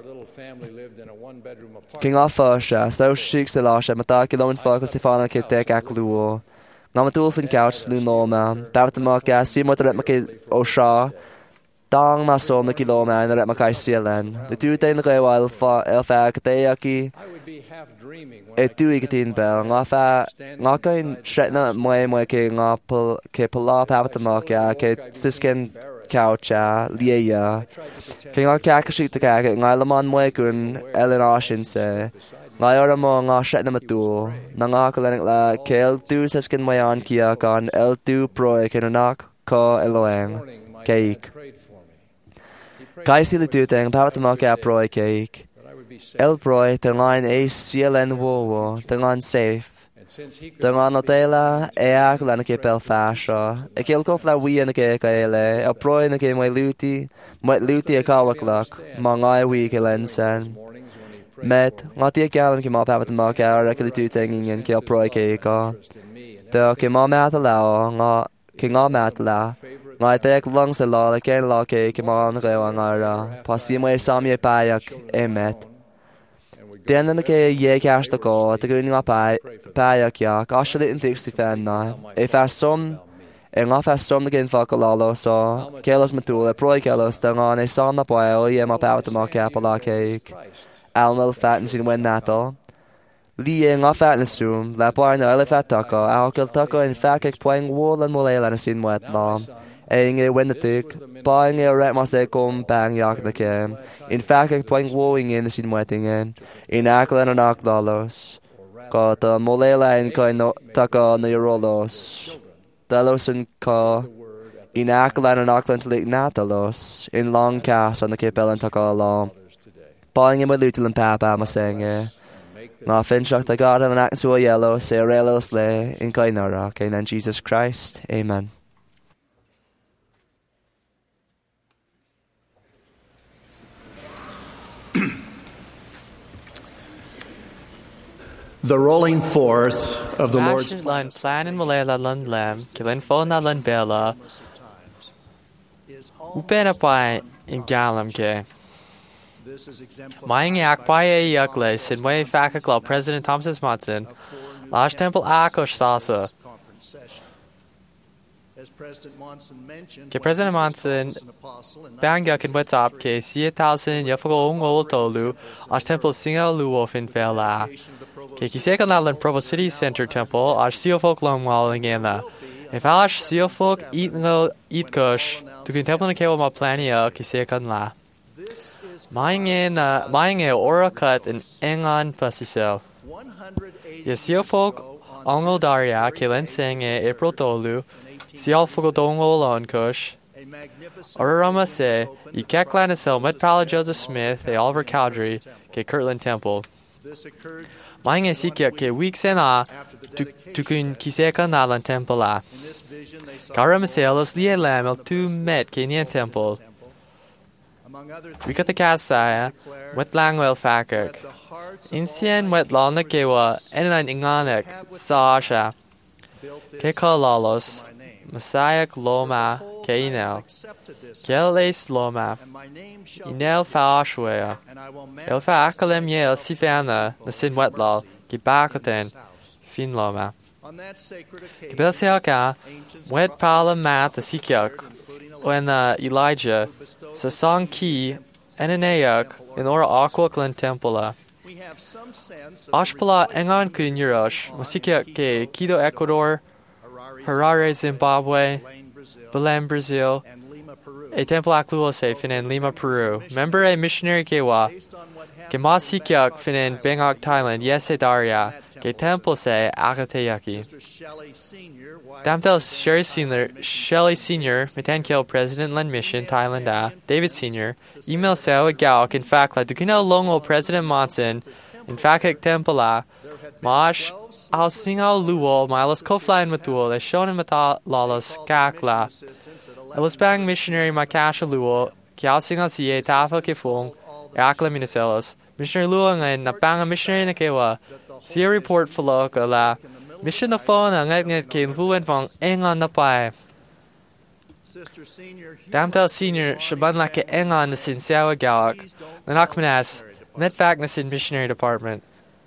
King afasha so shik se lasha mata kilon focus si fana ki tek akluo. Nga matul fin couch lu no man. Dapat ma ka si mo tret ma ki o sha. Dang ma so na kilo man ret ma kai sielen. De tu te na kai wal fa el fa kate aki. E tu ikatin bel nga fa nga kain shetna moe moe ke nga pal ke pala pavata ma ka ke sisken coucha liya ke nga ka ka shit ka nga laman moe kun elen ashin se nga ora mo nga shetna matu na nga ka lenik la ke el tu sisken moe an kia kan el tu pro ke nak ka eloeng cake kai si le tu teng pavata ma ka pro cake Elbroi tengan e sielen wowo tengan safe tengan notela e akla na ke pel fasha e kel kof la wi na ke kaele e proi na ke mai luti mai luti e kawaklak mangai wi ke lensen met ngati galam ke ma pavat ma ka ra ke tu tenging en ke proi ke ka de ke ma mat la nga ke nga mat la Ngai tek long sa la la ken la ke ke ma na ga ngara. Pasi mo sam ye payak emet. Den na ke ye cast ko te gun nga pa payak ya ka shlit in tiksi fan na. If I some en nga fa som gen fa ko la so kelos matula pro kelos dan on e son na boy ye ma pa ma kapala cake. Almal fatten sin when nato. Li en nga fatten sum la boy na ele fat ko alkel tako in fact playing wall and molela na sin wet lam. Eng e when the tick buying e rat ma se kom bang yak na kem. In fact playing wowing in sin wetting in. In aklen and akdalos. Ko ta molela en ko no tako na rolos. Dalos ka in Ackland and Auckland to Lake Natalos in long cast on the Cape Ellen took all along. Buying him with little and papa, I'm saying, eh. Now, Finchak the God and an act to a yellow, say a rail slay in Kainara, okay, and Jesus Christ. Amen. The rolling forth of the Lord's plan plan in Malala Lund Lam, Kilin Fona Lund Bella, Upena Pai in Galam Ke. Mying Yak Pai Yakle, Sidway Faka Club President Thompson Matson, Lash Temple Akosh Sasa. Ke President Monson Banga can what's up ke see a thousand Yafago Ungol Tolu, Ash Temple Singa Luwof in Vela. Ke Kiseka Nalan Provo City Center Temple, Ash Seofolk Longwalling in the. If Ash Seofolk eat no eat kush, to can temple in Kawa Plania, Kiseka La. Mying in uh mying a aura cut in Engan Pasisel. Yes, Seofolk Ongol Daria, Kilen Sing April Tolu. Sial Fugodongol on Kush. Orama se, y Keklan is Met Pala Joseph Smith, a Oliver Cowdery, ke Kirtland Temple. Mying a Sikia ke weeks and ah, to kun Kiseka Nalan Temple ah. Karamaselos Lia Lamel two met Kenyan Temple. We got the Kasaya, Wet Langwell Fakak. Insien Wet Lana Kewa, and an Inganek, Sasha. Kekalalos. Messiah Loma, Kainel, Gelace Loma, Inel Faashwea, Elfa Akalem Yel Sifana, the Sin Wetlal, Gibakoten, Finloma. Kibelsiaka, Wet Pala Mat the Sikyuk, when Elijah, Sasong Ki, Enenayak, in Ora Aquaklan Tempola. Ashpala Engan Kunyirosh, Masikia ke Kido Ecuador. Harare, Zimbabwe, Belém, Brazil, a temple akluo se finan Lima, Peru. Member a missionary kewa, ke masikyak finan Bangkok, Thailand, yese daria, ke temple se akateyaki. Damtel Sherry Senior, Shelley Senior, Metankil President Len Mission, Thailand, a David Senior, email sao gauk in fact la dukino longo President Monson, in fact temple a, Mash. I'll sing out Luo, Milos Kofline Matul, as shown in Mata Lalas Kakla. Elis Bang Missionary Makasha Luo, Kiao sing out Sie, Tafa Kifung, Akla Minicelos, Missionary Luo and Napanga Missionary Nakewa, See a report for Loka La, Mission the phone and Agnet came fluent from Engon the Pai. Damtel Senior, Shaban Lake Engon the Sinsawa Galak, Nanakmanas, Net Fagness in Missionary Department.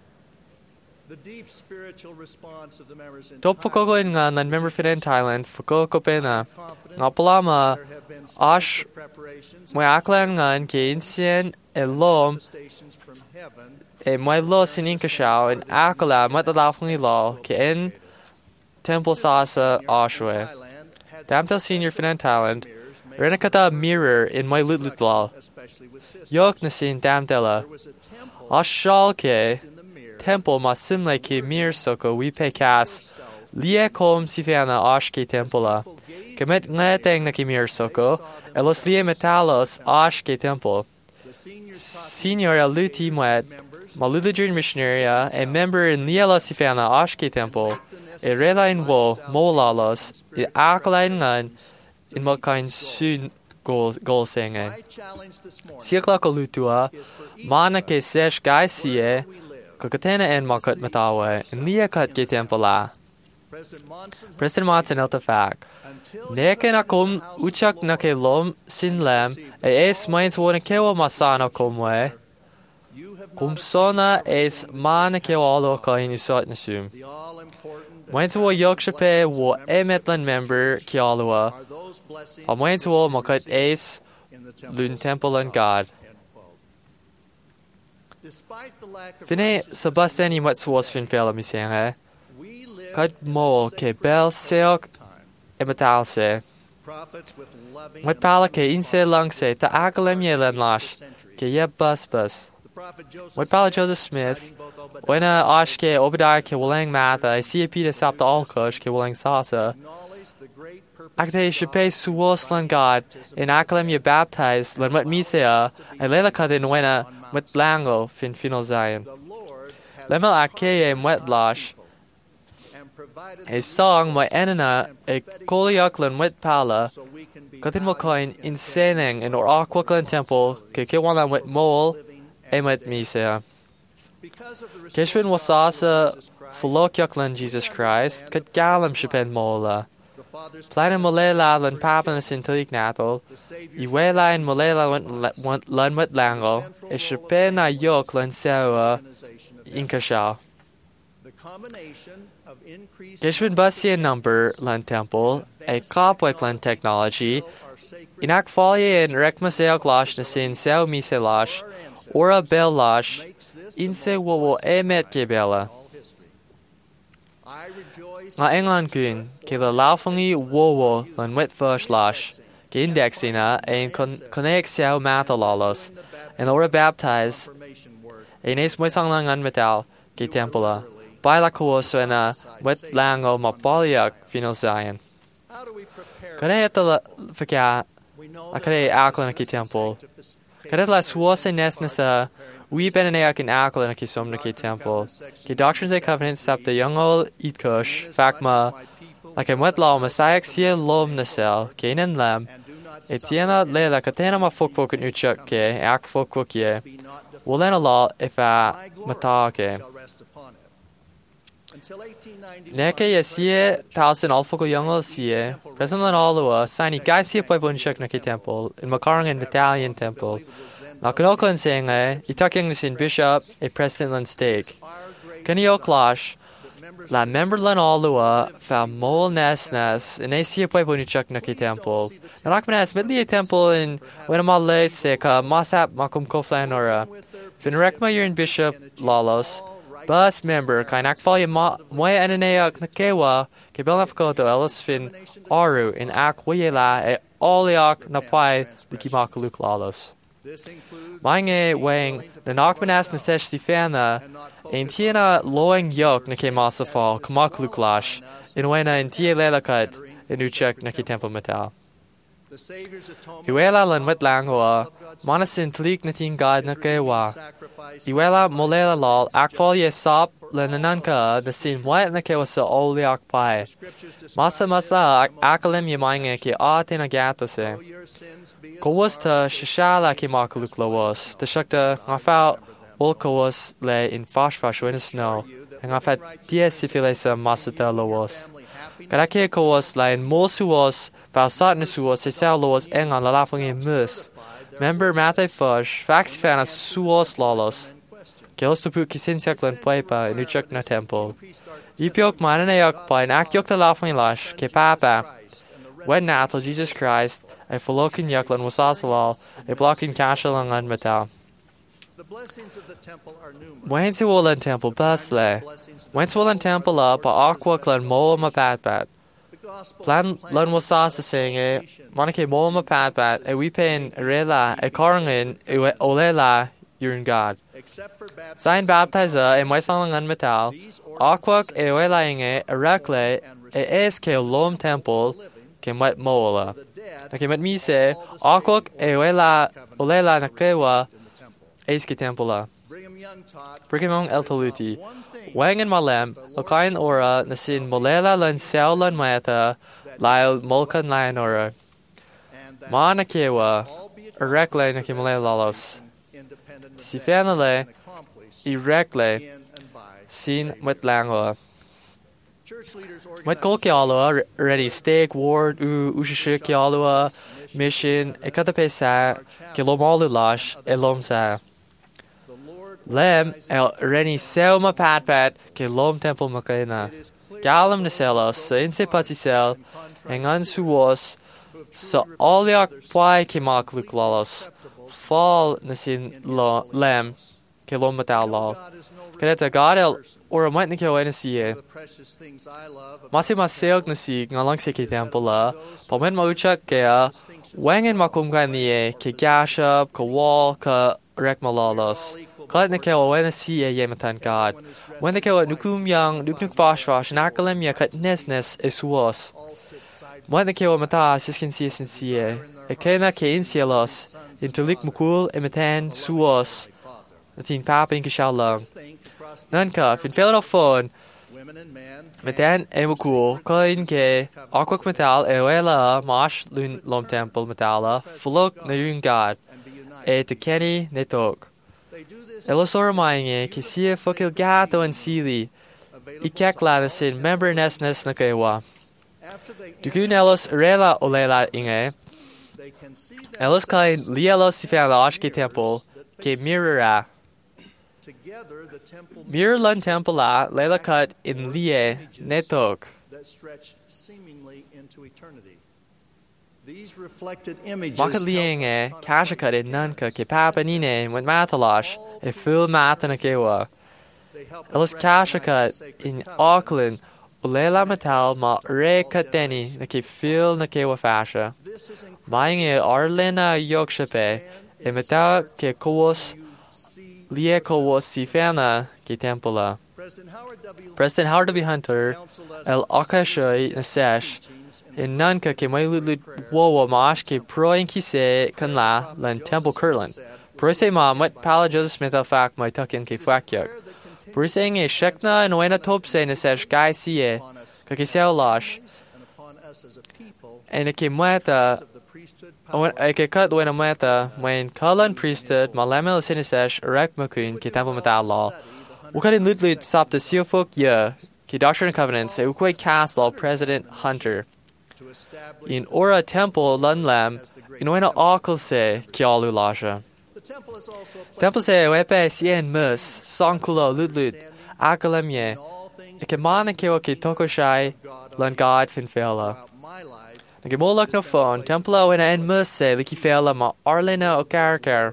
Top Fukoko in Gan and member fit in Thailand, Fukoko Pena, Napalama, Ash, Moaklangan, Kainsian, Elom, a Milo Sininkashao, and Akola, Matalafni Law, Kain, Temple Sasa, Ashwe. Damtel Senior Fit in Thailand, Renakata Mirror in my Lutlaw, Yoknasin Damtela, Ashalke. Temple masimle ke mir soko we pe kas lie kom sifana ashke tempola kemet ngeteng na ke mir soko elos lie metalos ashke temple senior aluti mwet maludajun missionaria a member in liela sifana ashke temple a relain wo molalos e akalain ngan in mokain sun goal goal senge siakla kolutua mana ke sesh guy sie Kokatena and Makut Matawe, and Lia cut get tempola. President Monson iltafak. Neken akum uchak na ke lom sin lem e es mains wona kewa masana komwe. Kum sona es mana kewa alo ka in usat nasum. Mains wo yokshape wo emetlan member ki alwa. Pa mains wo makat es lun temple and God. Fine sabaseni matswas fin fela misenge. Kad mo ke bel seok ematal se. Mat pala ke inse lang se ta akalem yelan lash ke ye bus bus. Mat pala Joseph Smith wena ashke obadiah ke walang matha I see a pita sapta alkush ke walang sasa. Akte shipe suwos lan God in akalem ye baptized lan mat misea I lela kadin wena mat lango fin final Zion. Lemel akeye mwet lash. A song my enana a koliaklan wet pala katin mo coin in seneng in or aquaklan temple ke kewana wet mole emet misea. Keshwin wasasa fulokyaklan Jesus Christ kat galam shipen mola. Planen molela lan papanas in tilignatal. Iwela in molela lan wet lango. E shipen na yok lan sewa inkasha. Gishwin Bussy number lan temple, a copwek lan technology, inak folye in rekmaseo glash na sin seo mise lash, ora bel lash, inse wowo emet gebela. Ma englan kun, ke la laufangi wowo lan wet fush lash, ke indexina ein connect seo matalalos, and ora baptize, ein es moisang lang an metal, ke tempola. Baila kuosena wet lango mapaliak final Zion. Kare eta fika akare aklan ki temple. Kare la suose nesnesa we beneak in aklan ki somna ki temple. Ki doctrines and covenants sap the young old itkush fakma like wet law messiah sie lom nasel kanen lam etiena lela katena ma fok fok nuchak ke ak fok fok ye. Wolena law if a matake. Neke ye sie thousand alfoko yongol sie, President Alua, sani guy sie po bunshak na ki temple, in Makarang and Battalion temple. Nakanoko and saying eh, itaking in bishop, a President lan stake. Kani oklash, la member lan Alua, fa mol nes nes, and a sie po bunshak na ki temple. Nakmanas midli a temple in Wenamale seka, masap makum koflan ora. Finrekma you're in bishop, lalos. Bus member kainak falya moya ananeak nakewa ke belnafko do elos fin aru in ak wayela e oliak napai likimakaluk lalos. Mange wang na nakmanas na sesh sifana in tiena loing yok na ke masafal kamakaluk lash in wena in tie lelakat in uchek na ke temple metal. Iwela lan wet langoa, manasin tlik na tin God na kewa. Iwela molela lal, akfal ye sop lanananka na sin wet na kewa sa oli akpai. Masa masla akalem ye mange ki ate na gata se. Kawas ta shishala ki makaluk lawas, ta shakta ngafal ulkawas le in fash fash when snow, and ngafat dies sifilesa masata lawas. Karake kawas la in mosuwas, Valsatnasuos, Sesaloos, Engan, Lalafang Mus. Member Mathe Fush, Faxifana Suos Lalos. Gils to put Kisinsiaklan Paipa in Uchuk na Temple. Ipiok Mananeok by an Akyok the Lafang Lash, Kepapa. When Natal Jesus Christ, a Folokin Yaklan was Asalal, a blocking Kashalang and Metal. When's Wolan Temple, Busle? When's Wolan Temple up, a Aquaklan Moa Mapat. Plan lun wasasa saying eh monike molma patbat e we pain rela e korangin e olela you're God. Sign baptiza e moisang an metal aquak e welaing e rekle e eske lom temple ke met mola. Ke met mi se aquak e wela olela nakewa eske temple. Brigham Young El Toluti. Wang and Malem, Lokain Ora, Nasin Molela Lan Sao Lan Maeta, Lyle Molkan Lionora. Manakewa, Erekle Nakimale Lalos. Sifanale, Erekle, Sin Metlangoa. Wat ko kialua ready steak ward u ushishi kialua mission e katape sa kilomalu lash elom sa. Lem el reni selma pat pat ke lom temple makena. Galam na selos in se patisel engan suos sa oliak pwai ke makluk lalos. Fall na sin lo lem ke lom matal law. Kadeta God el or a mat na kyo na siye. Masi maseog na si ngalang se ke temple la. Pamen mauchak kaya wangen makum ka niye ke gashab ka wall ka rek malalos. Kalt na kyo na siye yematan God. When na kyo nukum yang nuknuk fashwash nakalem ya kat nesnes esuos. When na kyo mata siskin siye sin siye. E kena ke insielos. Intulik mukul ematan suos. Natin papin ka siya lang. Nanka, fin fail of phone. Metan e mukul, kain ke, akwak metal e wela mash lun lom temple metala, fulok na yun God, e te kenny ne tok. Elos oramainge, ke siya fukil gato an sili, ikek lanasin member nesnes na kaywa. Dukun elos rela olela inge, elos kain lielos si fan la ashke temple, ke mirrora. Mir lan temple la lela cut in lie netok. Maka lienge kasha cut in nanka ke papa nine when matalash e full matana kewa. Elos kasha cut in Auckland ulela metal ma re cut deni na ke fil na kewa fasha. Buying e arlena yokshape e metal ke kos Lie ko si fana ke tempola. President Howard W. Hunter, el akashoy na sesh, in nanka ke may lulut wowa mash ke proin kise kan la lan temple Kirtland. Proise ma mat pala Joseph Smith al fak may tukin ke fakyak. Proise nge shekna en wena topse na sesh gai siye, ka ke seo lash. En ke mueta Eke kat wena meta when Kalan priesthood malamel sinisesh erek makun ke temple metal law. Ukarin lutlut sap the siofok ye ke Doctrine and Covenants e ukwe cast law President Hunter. In ora temple lunlam in wena akal se ke alu lasha. Temple se wepe sien mus sankulo lutlut akalemye eke mana ke ke tokoshai lun God fin fela. Nag molak no phone, templo in en musse liki fela ma arlena o karkar.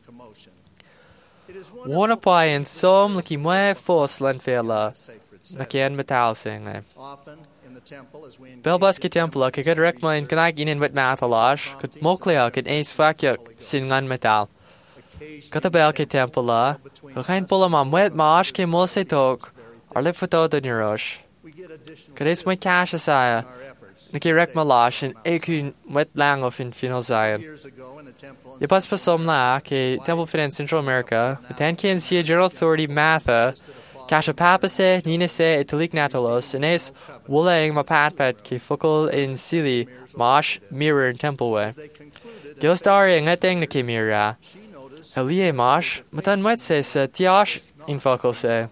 One apply in som liki mwe fos lan fela, naki en metal sing. Belbus ke templo ke good rekma in kanag inin wit mathalash, kud moklea kud ace fakyak sin ngan metal. Kata bel ke templo, kain pula ma mwet ma ash ke mose tok, arlip foto do nirosh. Kades mwe cash asaya. Naki rek malash en ekun wet lang of in final Zion. Ye pas pasom la ke Temple Fit in Central America, tan ken si General Authority Matha, kasha papase, nina se etalik natalos, en es wulang ma patpat ke fukul in sili, mash mirror in Temple way. Gils dari ang eteng na ke mirror. Elie mash, matan wet se sa tiash in fukul se.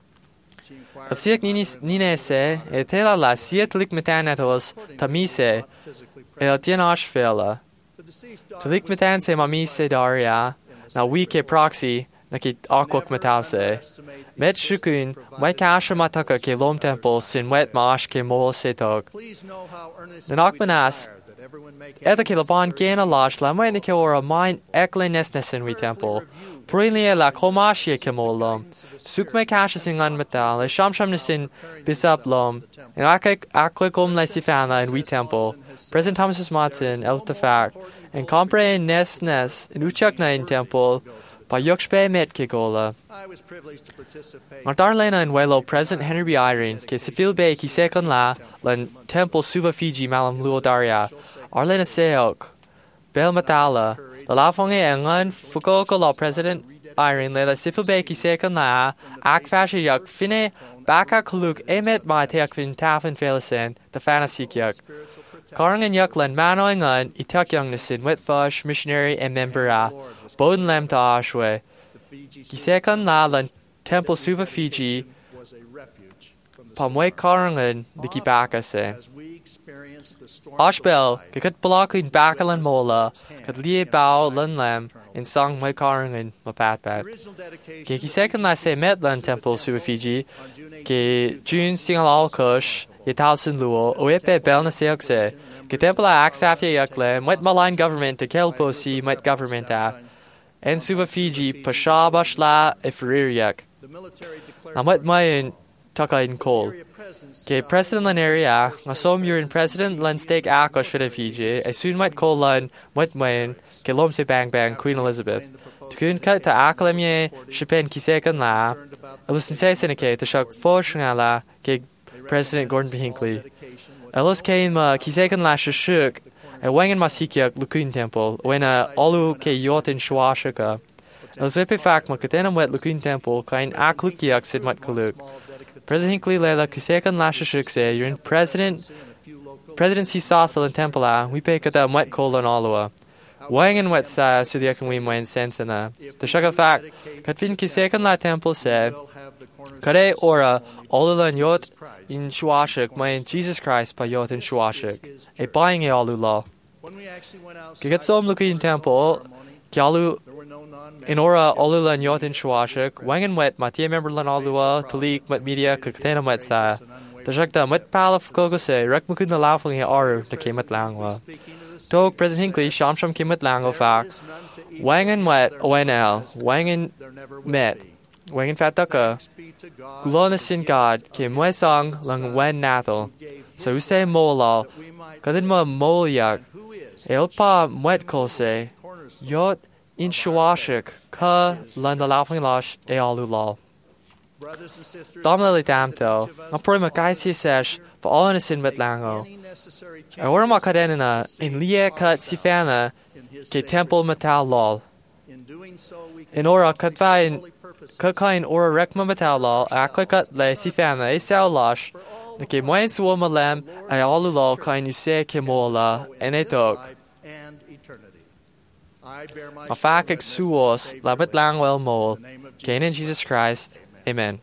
Al siak nine se, e tela la siet lik metan atos, tamise, e al tien ash fela. Talik metan se mamise daria, na wike proxy, na ki akwak metal se. Met shukun, wet kasha mataka ke lom temple sin wet mash ke mol se tog. Nanak manas, eta ke laban gena lash la mwene ke ora mine ekle nesnesen we temple. Pruilia la komashia ke molom. Sukme kasha sin an metal, e sham sham nesin bisap lom. En akek akwekom la sifana in we temple. President Thomas Matson, el tefak. En compre en nes nes, in uchak na in temple. Pa yukshpe met ke gola. Martarlena in welo President Henry B. Irene, ke sifil be ki sekon la, lan temple suva Fiji malam luo daria. Arlena seok. Bel matala. La lafonge engan fukoko la President Irene le la sifil be ki sekon la, ak fashe yak fine, baka kuluk emet ma teak fin tafin felisen, the fantasik yak. Karang and yak lan mano engan, itak young nesin, wet fush, missionary and membera. Boden lem ta ashwe. Ki sekon la lan temple suva Fiji, pa mwy carangan the ki baka se. Ashbel, ke kat blockin bakalan mola, kat lie bao lun lam, in song mwy carangan ma pat pat. Ke ki second la se Metlan temple su Fiji, ke June singal al kush, ye tausen luo, o epe bel na seok se, ke temple a aksafye yakle, mwet malign government te kelpo si mwet government a, en suva Fiji, pasha bashla e feririak. Na mwet mayin taka in kol. Ke president lan area, nga som yurin president lan steak akos fida Fiji, e soon mwet kol lan mwet mayin, ke lom se bang bang Queen Elizabeth. Tukun kat ta akalemye, shipen kisekan la, elusin se senike, ta shak fosh nga la, ke President Gordon B. Hinckley. Elus kain ma kisekan la shashuk, e wangan masikyak lukun temple, wena olu ke yotin shwashaka. Elus epi fak ma katena mwet lukun temple, kain aklukyak sid mat kaluk. President Hinckley lela kisekan la shashuk se, you're in president, presidency sasal in temple la, we pay kata mwet kolon alua. Wangan wet sa sudyakan we mwen sensana. The shaka fak, katvin kisekan la temple se, kare ora, olulan yot in shuashik, mayan Jesus Christ pa yot in shuashik. E buying e alu la. Kigat som luki in temple, kialu in ora olulan yot in shuashik, wangan wet matia member lan alua, talik mat media kakatena wet sa. The shakta mat palaf kogo se, rek mukun na lafang e aru na kemat langwa. Tog President Hinckley sham sham kemat langwa fak. Wangan wet O N L, wangan met. Wangan fataka, gulona sin God, ke mwe song lang wen nathal. So use molal, kadin ma molyak, elpa mwet kolse, yot in shwashik, ka lan the laughing lash e alulal. Domnally damto, ma pro ma kaisi sesh, for all in a sin met lango. I order ma kadenina, in lia kat sifana, ke temple metal lol. In ora katvain, Kakain ora rekma matala, aklikat le sifana, e saulash, na ke mwen suwa malem, ay alulal kain use ke mola, en etok. Mafakik suos, labet langwell mol, kain in Jesus Christ. Amen.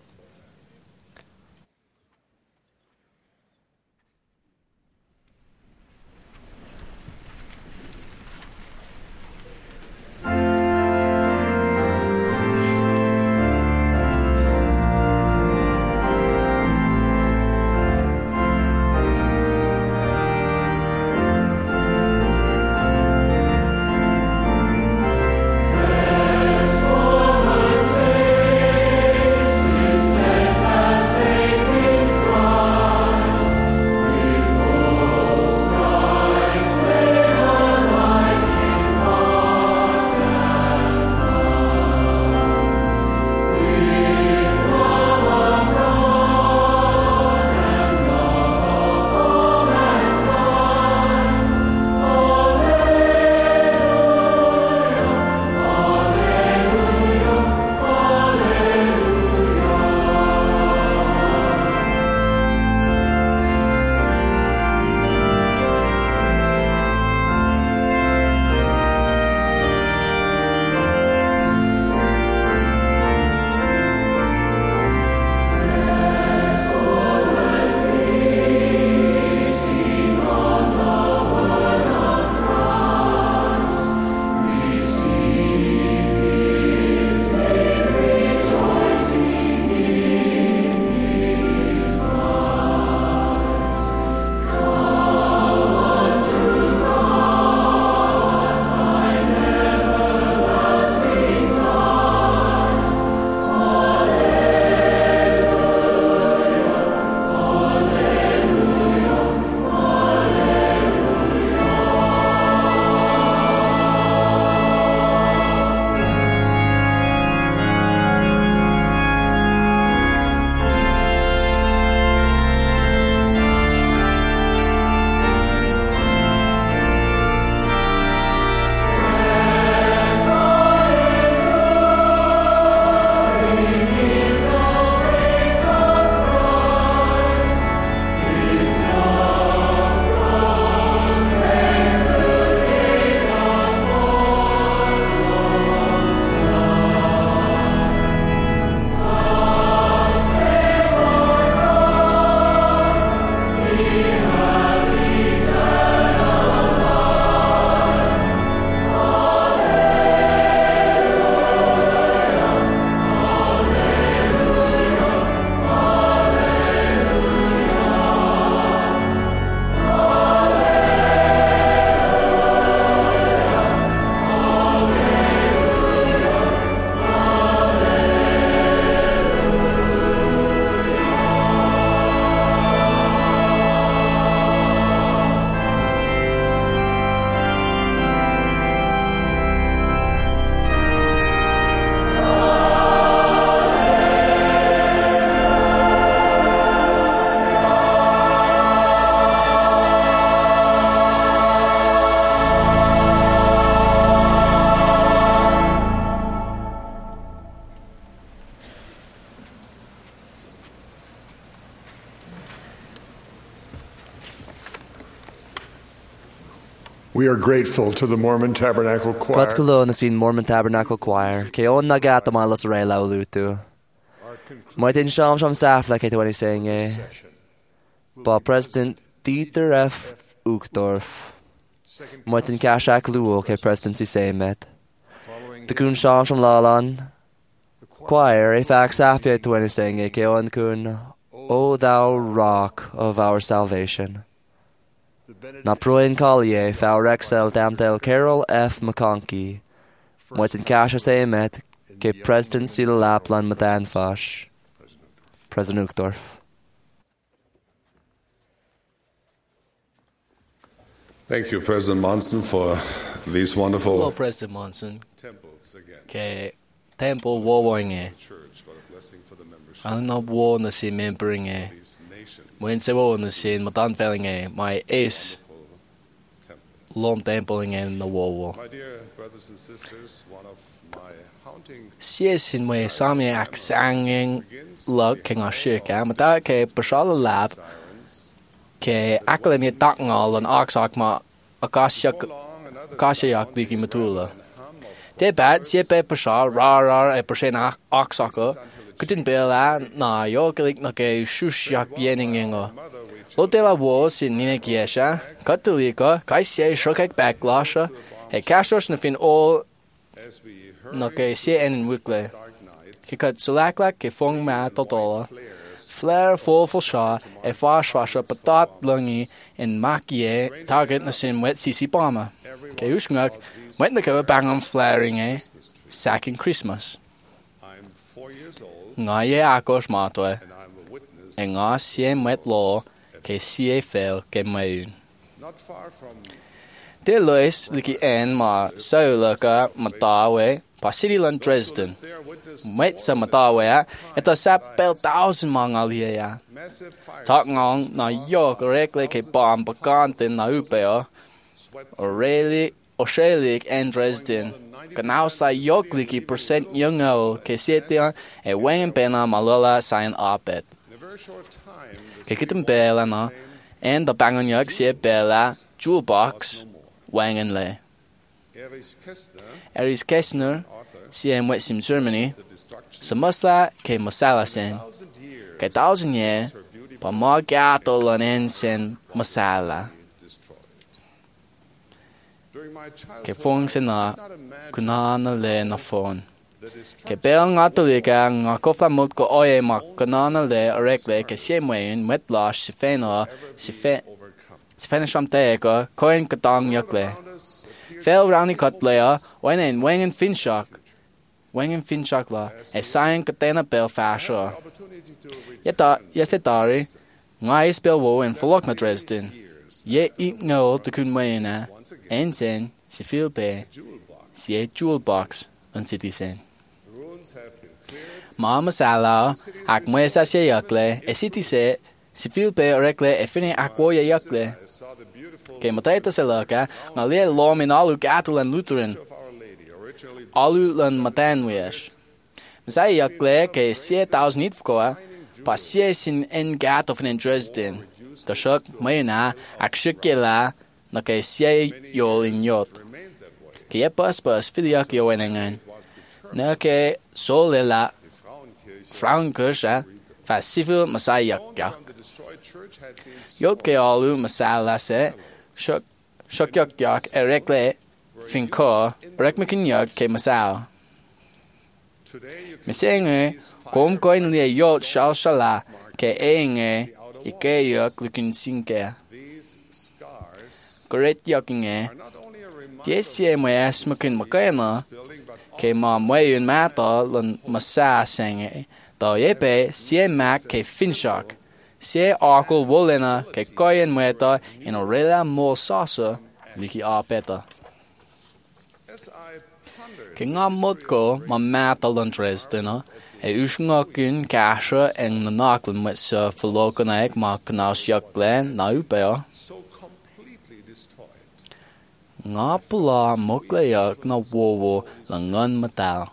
This are grateful to the Mormon Tabernacle Quad Choir. Kulo na sin Mormon Tabernacle Choir, ke on nagata malas ray laulutu. Martin Sham Sham Safla ke twenty saying eh. Ba President Dieter F. Uchtdorf. Martin Kashak Luo ke Presidency say met. The Kun Sham Sham Lalan. Choir, if Axafia twenty saying eh ke on kun. O thou rock of our salvation. Na proin collier, fau rexel damtel Carol F. McConkey. Martin Kasha say met, ke President Sila Laplan Madan Fash. President Uchtdorf. Thank you, President Monson, for these wonderful Hello, President Monson. temples again. Ke temple wo woinge. Church, what a blessing for the membership. Ang na wo na si memberinge. When se wo na si madan felinge, my ace lom templinge na wo wo. My dear brothers and sisters, one of my haunting Siesin we sami aksanging lug king a shika, mata ke pashala lab ke aklani takngal an aksak ma akasyak akasyak diki matula. De bad sie pe pasal ra ra e persena aksaka kutin bela na yo klik na ke shusyak yeningengo. Lo de la wo sin nine kiesha katulika kai sie shokek backlasha e kashos na fin all na ke sie en wikle. Ke kat sulakla ke fong ma totola. Flare full full shot e fash fasha patat lungi en makie target na sin wet sisi bomber. Ke ushngak wet na ke bang on flaring e sacking Christmas. Nga ye akos matoe. E nga sie met law ke sie fel ke maun. De lois liki en ma saulaka matawe pa Cityland Dresden. Met sa matawe eta sa pel thousand mangalia ya. Tak ngong na yo correctly ke bom bakante na upeo. Oreli Oshelig en Dresden. Kanau sa yo kliki percent yungo ke siete e wen pena malala sign opet. Ke kitem bela na en da bangon yak sie bela jewel box wangen le. Eris Kessner, C M West Sim Germany, Samusla ke Masala sen, ke thousand year, pa mo gato lanen sen Masala. Ke fong sena, kunana le na phone. Ke bel ngatolika nga kofa mot ko oye ma kunana le orekle ke siemwein metlash sifena sife sifena shamteko koin katang yakle. Fel roundy cut layer, when in Wangen Finchak, Wangen Finchak la, a sign katena bell fasher. Yeta, yes, it dari, ngay spell wo and Folokna Dresden. Ye eat no to kun wayna, and sen, si feel be, si a jewel box, and city sen. Mama sala, ak mwesa se yakle, a city se, si feel be rekle, a fini akwoya yakle. Ke mateta se laka, nga le lom in alu gatul en Lutheran. Alu lan matan wees. Masai yakle ke sie thousand niet vkoa, pa sie sin en gat of in Dresden. Da shok mayna ak shikela na ke sie yol in yot. Ke ye pas pas filiak yo enengan. Na ke solela Frankisha fa civil masai yakya. Yot ke alu masala se Shuk shuk yak yak erekle finko rekmekin yak ke masao. Mesenge kom koin le yot shal shala ke enge ike yak lukin sinke. Correct yakinge. Tiesie moya smokin makena ke ma moyun mata lun masa senge. Da yepe sie mak ke finshak. Se arkel wolena ke koyen mueta in orela mol sasa liki apeta. Ke nga motko ma mata lan Dresdena e usngakun kasha en na naklen met se verlokenek ma knaus jaklen na upea. Nga pula mokleyak na wowo langan matal.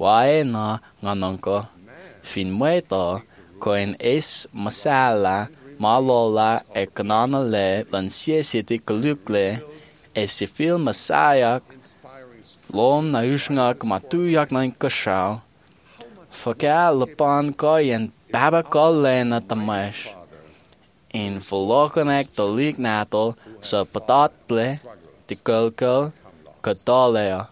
Pae na nga nangko fin mueta koin es masala má lola e canana le lan siesiti galuk le e si fil Messiah lom na usngak ma tuyak na inkashal Faka lepan ko yen baba ko le na tamash in verlokenek de lik natal sa patat ple de kulkul kadalea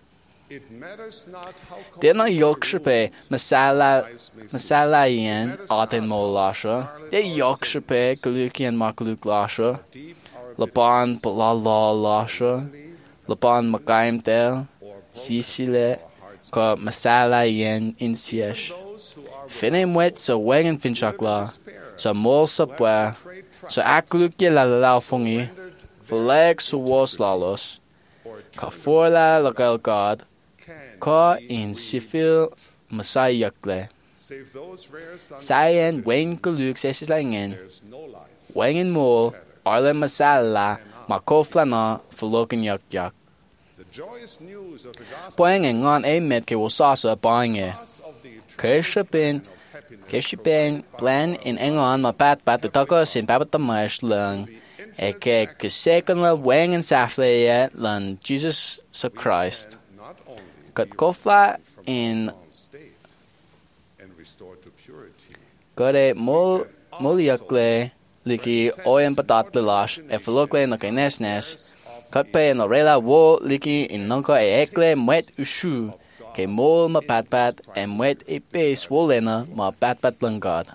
Dena yokshepe masala masala yen aten molasha de yokshepe glukian makluk lasha lapan la la lasha lapan makaim tel sisile ka masala yen insiesh Fine mwet sa wengen finchakla sa mol sa pwa sa aklukye la la fongi verleg sa was lalos ka forla lokal god ka in sifil masayakle sayen wen kuluk sesislangen wengen mol arle masala makoflana verloken yak yak Poeng ngon emet ke wasasa bange Kershipin Kershipin plan in engon ma pat pat de tako sin papat tamash lang e ke kesekon la weng en safle lan Jesus sa Christ kat kofla in kore mol moliakle liki oyen patat lash e flokle na kenesnes kat pe no rela wo liki in nonko e ekle met ushu ke mol ma pat pat e met e pes wolena ma pat pat langad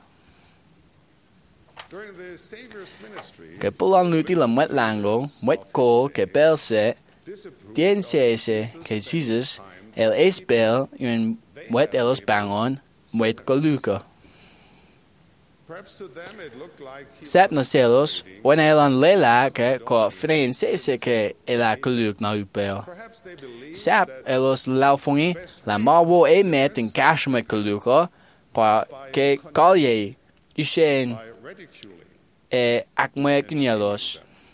ke pulan luti la met lango met ko ke belse tien se ke Jesus el espel in met elos bangon met koluka Sap na selos, when elan lela ke ko frein sese ke ela kuluk na upel. Sap elos laufongi la mawo e met in cash me kuluka pa ke kalye ishen e akme knielos.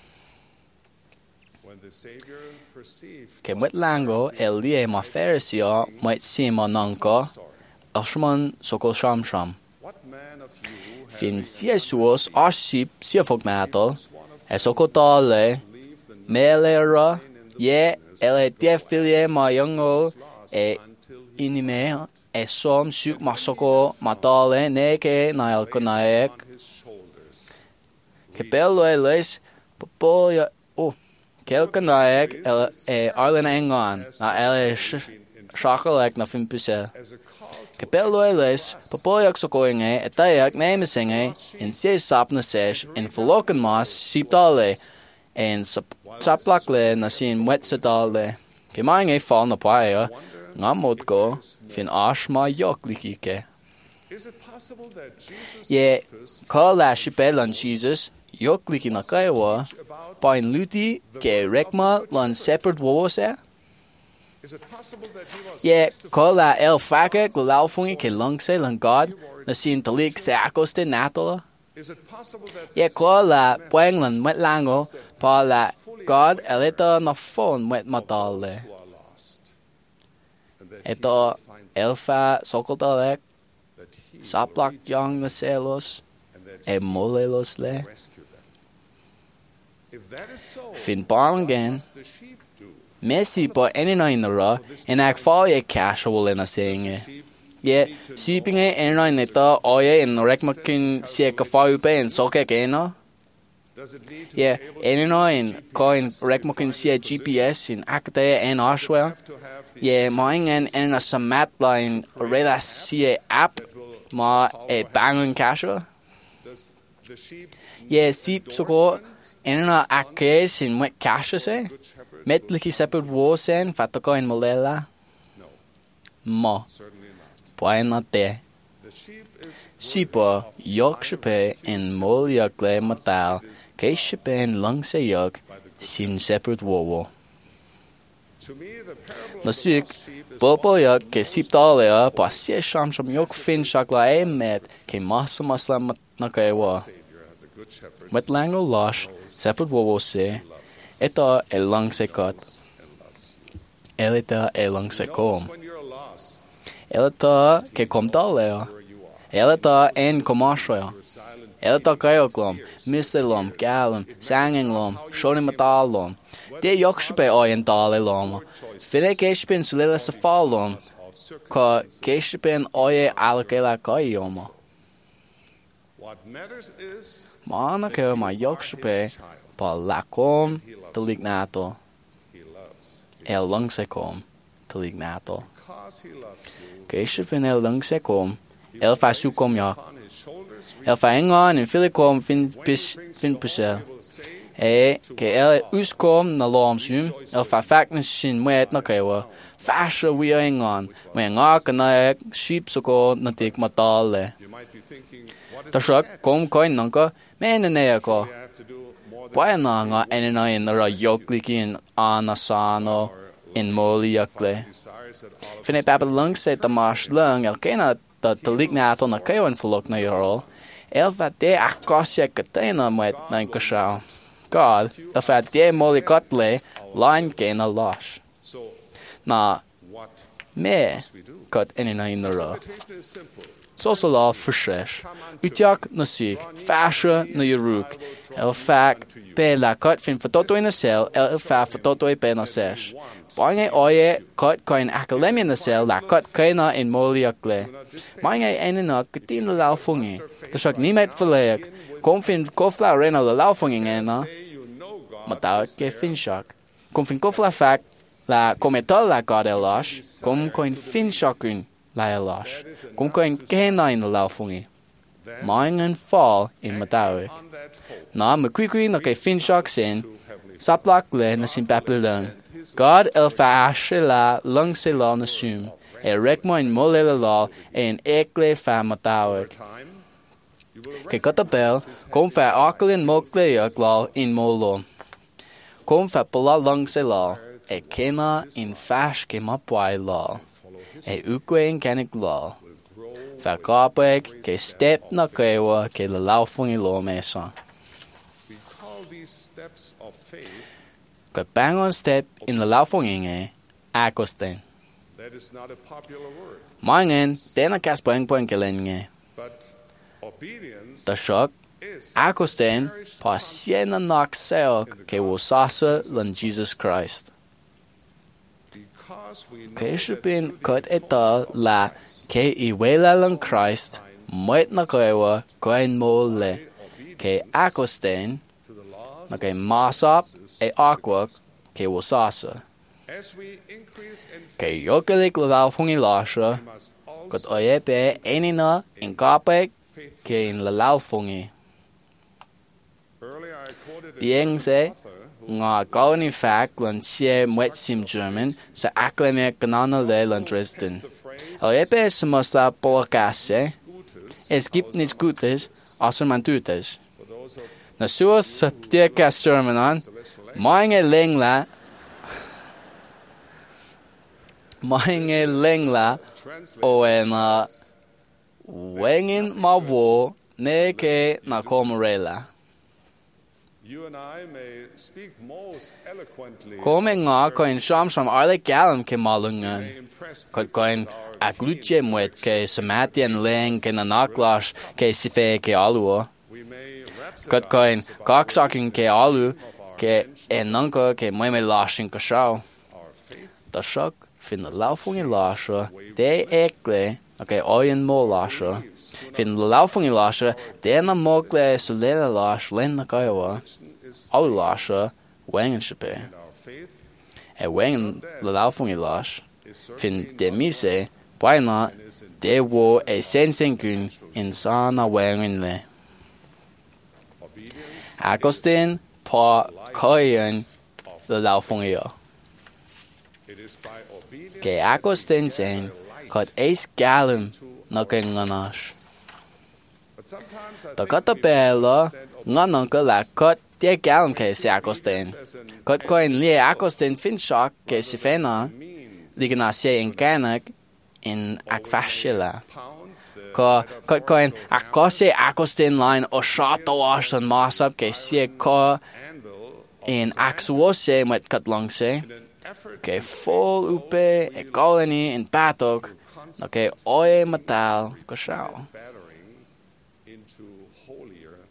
Ke met lango el lie ma ferisio met sima nanko, ashman sokol sham sham. Fin siesuos aship siafognatal, esokotale, melera, ye ele tiefilie ma yongo, e inime, e som suk masoko matale neke nail konaek. Kepelo eles, popoya, oh, kel konaek, e arlena engan, na ele shakalek na fimpuse. Kapelo eles, papoyak sokoinge, etayak nemesinge, in se sapna sesh, in verloken mas, siptale, en saplakle na sin wetsetale. Kemange fall na paia, ngamotko, fin ashma yoklikike. Ye, call la shipelan Jesus, yokliki na kaiwa, pain luti, ke rekma lan separate wose? Ye, kola el fake gulaufungi ke lungse lang God na sin talik se akoste natola. Ye, kola pueng lan met lango pa la God elita na phone met matale. Eto elfa sokotalek saplak yang na selos e molelos le. Fin pangen. Messi på en och en ra en ak fall e casual en asing. Ye shipping en och en ta oye en rekmakin se ka fall pe en soke kena. Ye en och en coin rekmakin se G P S in akte en ashwell. Ye mine en a samat line rela se app ma e bangun casho. Ye sip soko en a akes in met casho se. Metliki separate war sen fatako in molela? Mo. Poena te. Sipo yokshepe in mol yakle matal, keshepe in lungse yok, sin separate war. Nasik, popo yok ke siptalea pa sie sham sham yok fin shakla e met ke masu masla nakaewa. Met lango lash, separate war se, Eta e langse kat. Elita e langse kom. Elita ke komtalea. Elita en komashwea. El ta kayo glom, mislom, galum, sanging lom, shoni matal lom. De yokspe oyen dale lom. Fine geshpin sulila sa fall lom. Ka geshpin oye alakela kayomo. Mana kayo ma yokspe pa lakom talignato. El langsekom talignato. Geshpin el langsekom. El fa sukom ya. El fa engan en filikom fin pis fin pusel. E ke el uskom na lom sum. El fa faknes sin met na kawa. Fasha we engan. Me nga kana ek sheep soko na tik matale. Tashak kom koin nanka menene ko. Why na nga enena in ra yoklikin anasano in moliakle. Fine papa lung se tamash lung el kena ta talignato na kayo en fulok na yorol. El fa de akosya katena met na kashaw. God, el fa de molikotle line kena losh. Na me kat enena in ra. Sosa la frishesh. Utyak na sik, fasha na yuruk. El fak pe la kat fin fatoto in a cell, el fa fatoto pe na sesh. Mange oye kat koin akademia na cell la kat kaina in moliakle. Mange enena katin la laufungi. Tashak nimet verleek. Kom fin kofla rena la laufungi ena. Mataw ke fin shak. Kom fin kofla fak la kometal la god elash. Kom koin fin shakun. La elash. Kom koin kena in la laufungi. Mange fall in mataw. Na me kwikwi na ke fin shak sin. Saplak le na sin papelung. God el fa ashe la lung se la na sum. E rekmo in mole la la en ekle fa matawek. Ke katabel kom fa akelin mokle yak la in molo. Kom fa pola lung se la. E kena in fash ke mapwai la. E ukwe in kanik la. Fa kapek ke step na kewa ke la laufungi lo mesa. Kat bangon step in la laufungi akosten. Mangen dena kas poeng poeng kelenge. Tashok akosten pa siena nak seok ke wosasa lan Jesus Christ. Keshupin kat eta la ke iwela lan Christ moit na kewa koin mo le ke akosten na ke masap e aqua ke wosasa. Ke yokelik la fungi lasha kat oyepe enina in kapek ke in la laufungi. Bieng se nga kauni fak lan sie mwet sim German sa akleme kanana le lan Dresden. Oyepe sumasla polakase es gibt nichts Gutes außer man tut es. Na suos sa tierkas Germanan mange lengla mange lengla o en uh, wengin mavo neke na komorela. Come nga koin sham sham arle galam ke malungan. Kot koin aglutje mwet ke samatian leng ke nanaklash ke sife ke aluo. Kot koin kaksaking ke alu ke enanka ke mweme lashin kashaw. Tashak fin la laufungi lasha de ekle okay oyen mo lasha. Fin la laufungi lasha de na mokle sulela lash len na kaiwa. Alu lasha wengen shipe. E wengen la laufungi lash. Fin de mise paina de wo e sensenkun insana wengen le. Akostin pa koyen la laufungi ya. Ke akostin sen kat eis galum na ke nganash. Ta kata pela ngananka la kat de galum ke si akostin. Kat koin li akostin fin shak ke si fena ligna se in kanak in akfashila. Ka kat koin akose akostin line o shato ashan masab ke si ka in aksuose met kat langse. Ke full upe e koloni in patok na ke oe matal kashaw.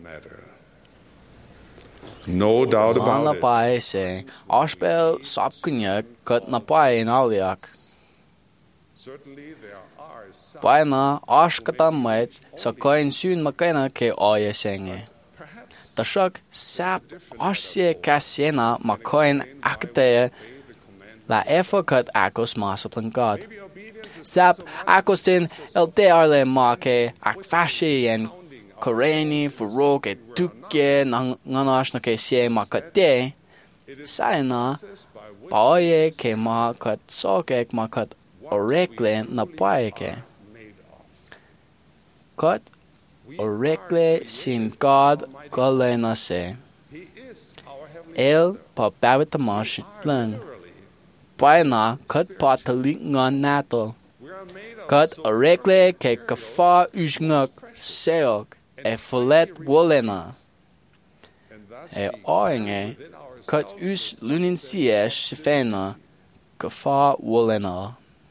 No doubt Má na about it. pai sé áspel sapcunne cut na pai in áliaach. Certainly there are some Baina áskata maid sa coin sún macana ke áye senge. Ta shok sap ásie casena ma coin acte la efo cut acos masaplan God. Sap acostin el de arle ma ke ac fashi en Koreni furo ke tuke nganash na ke sie ma cut de. Saina paoye ke ma cut sokek ma cut orekle na paeke. Cut orekle sin God gole na se. El pa babitamash lang. Paina cut patalik ngan nato. Cut orekle ke kafa usngak seok e folet wolena. E oenge cut us lunin siesh sifena kafa wolena.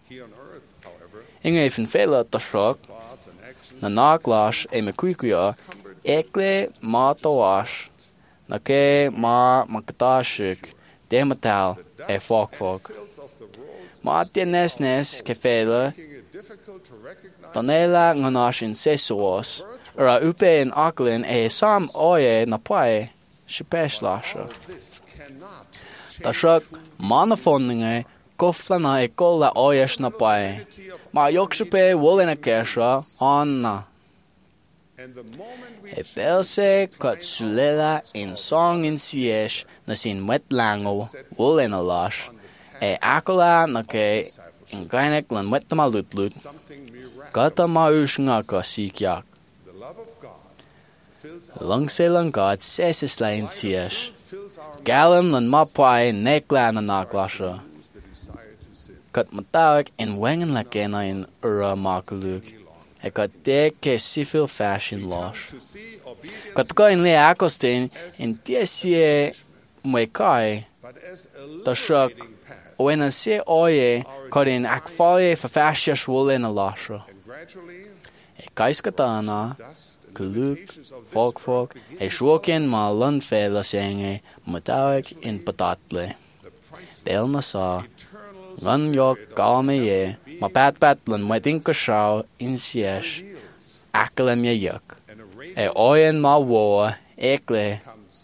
Inge van vele tashok na naklash e mekuikuya ekle ma tawash na ke ma makatashik de metal e fok fok. Ma tienesnes ke vele tanela nganash in sesuos ora upe in aklin e sam oye na pae shipeshlasha. Tashok manafondinge Koflana e kolla oyesh na pae. Ma yokshupe wolena kesha anna. E belse kat sulela in song in siesh na sin wetlango wolena lash. E akola na ke in gainek lan wetama lutlut. Gata ma ushnga ka sikyak. Langse lang God sesis la in siesh. Galam lan ma pae nekla na naklasha. Kat matawag in wengen la kena in ura makuluk. E kat de ke sifil fashion losh. Kat ko in le akostin in tiesie mwekai. Ta shak wena se oye kat in akfaye fa fashiash wole na lasha. E kais katana kuluk folk folk e shwoken ma lunfe la senge matawag in patatle. Bel na sa Lan yok galme ye, ma pat pat lan wedding kashaw in siesh, akalem ye yuk. E oyen ma wo, ekle.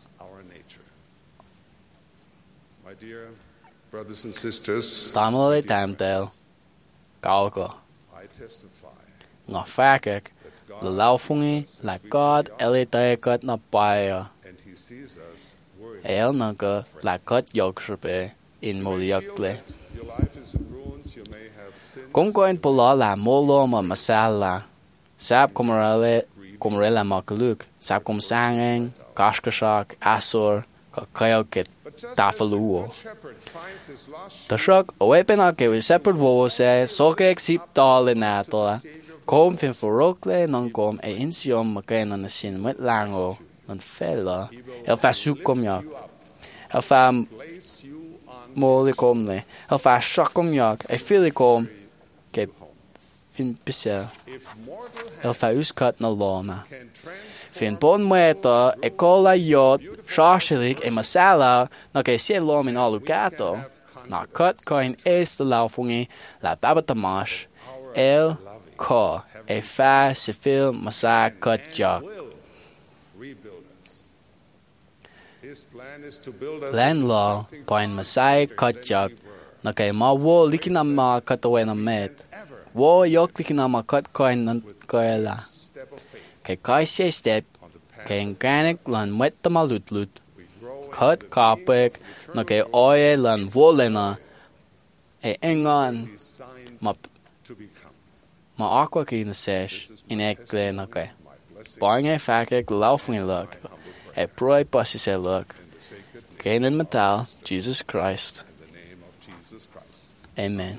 My dear brothers and sisters, Tamale tamtel, galgo. I testify Nga fakek, la laufungi, la God elitaekat na paya. and he sees us worried. El naga, la kat yokshabe, in muliakle. Your life is in ruins, you may have sinned. Kung koin pula la molo ma masala. Sap kumarele, kumarela makaluk. Sap kum sangeng, kashkashak, asor, kakayokit, tafaluo. Shepherd finds his lost Tashak, awepena ke separate wo se, soke exip dale natola. Kom fin forokle non kom e insiom makena na sin met lango, non fella. El fa sukom yak. El fa moli komle. El fa shakom yak. E fili kom ke fin pisel. El fa uskat na lona. Fin bon mueta e cola yot, shashilik e masala na ke se lom in alugato. Na kat koin es de laufungi la babatamash. El ko e fa sifil masa kat jak. rebuild us. His plan is to build us Len into law something poin far masai greater kat than jak. we were. Na ke ma wo likina ma katawena met. Wo yok likina ma kat koin nan koela. Step of faith. Ke kai se step. Ke inganik lan met malutlut. Kat kapek na ke oye lan volena. E engan Designed ma to become. ma aqua ki na sesh in ekle na ke. Barnge fakek laufing luk. E proi passi se luk. Keinen metal Jesus Christ. In the name of Jesus Christ. Amen.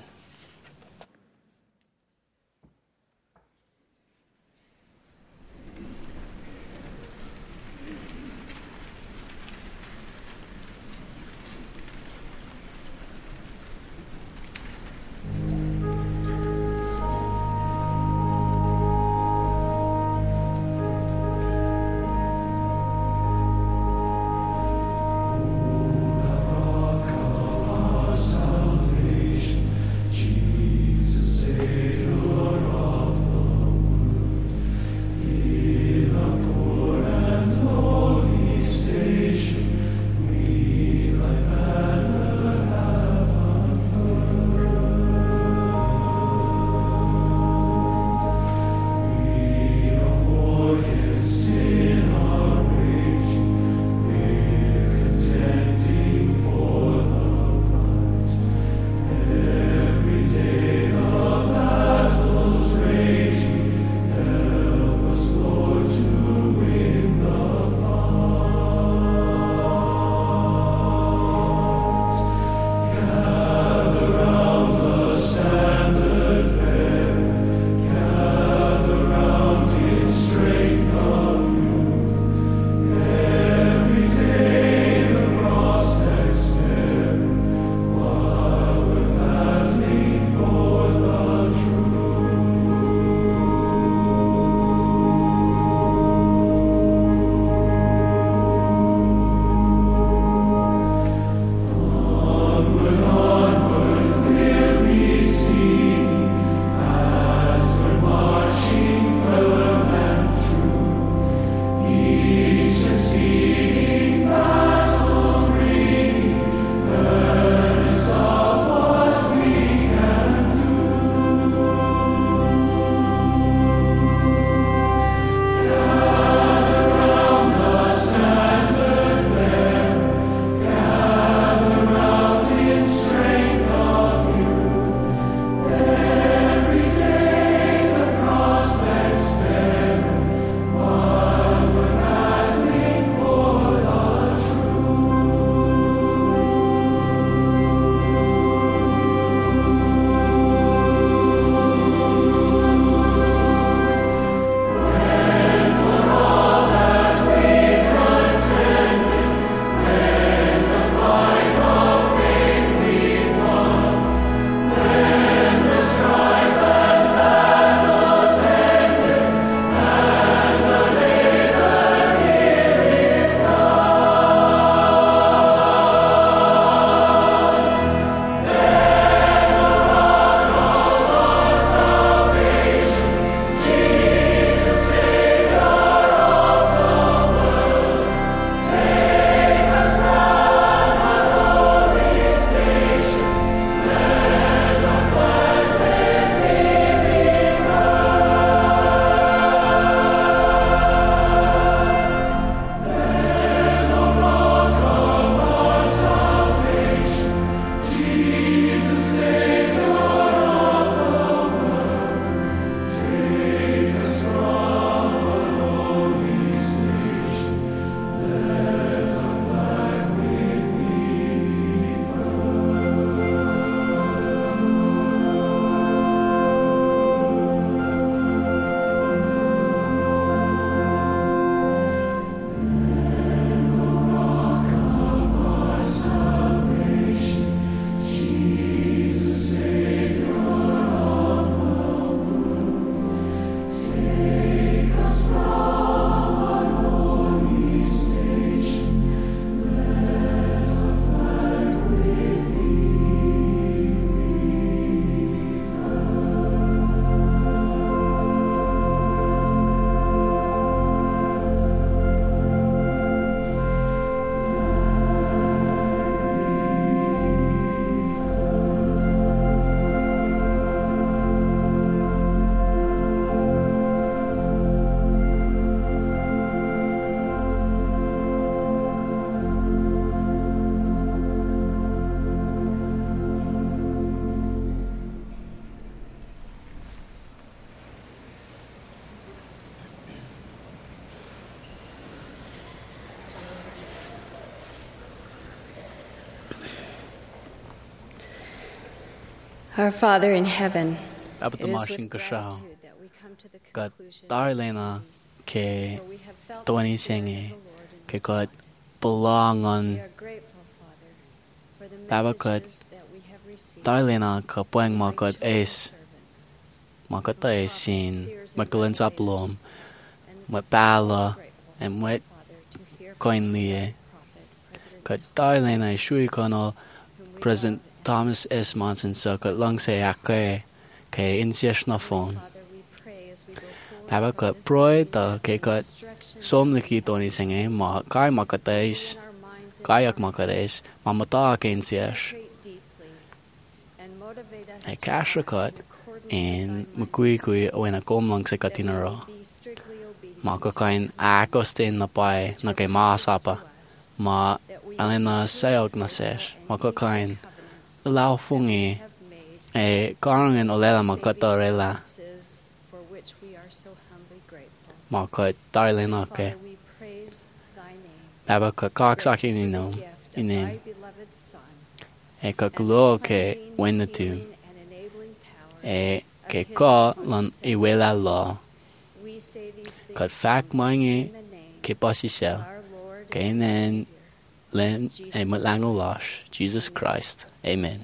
Our Father in heaven, Abba it the is Martian with Gashao. gratitude that we come to the God conclusion Darlena ke for we have felt Tony the Spirit Singe of the Lord in ke God belong on We are grateful, Father, for the Baba God messages that we have received. Darlena ka puang ma Like God chosen es servants, ma God ta es sin seers, ma and Glenn revelators, Zaplom and ma most Bala grateful, and what Father, to hear from coin the lie prophet, President ka Thomas Darlena S. shui kono whom we President love and Thomas S. Monson so ka long say ake ke insias na phone Father, we pray as we go forward Baba from ka this proi day ta ke in ka instruction som liki Tony Singe ma kai ma ka tais in our minds and kayak ma hearts, ka tais ma mata ke insias penetrate deeply, and motivate us e to kasha act kat in accordance in with thy mukui kui when a kom lang sa that we katinaro may be strictly obedient ma ka to kain akos tin na pai which na are kay ma precious sapa to us, ma that we alena are sayog na faithful sesh and ma ka keep the kain covenants lao that we fungi have made, e karangin olela ma ka saving torela ordinances for which we are so humbly grateful. ma ka darlena ke Father, we praise thy name, baba ka kak sa grateful kin for no the gift of inin thy beloved Son, e ka and the kulo ke cleansing, when the two healing, and enabling power e of ke his ka atoning lan i wela sacrifice. lo We say these things ka fak mangi in the name ke of pasisel our Lord ke and nen Savior, len e Jesus matlango Christ. lash Jesus Amen. Christ amen.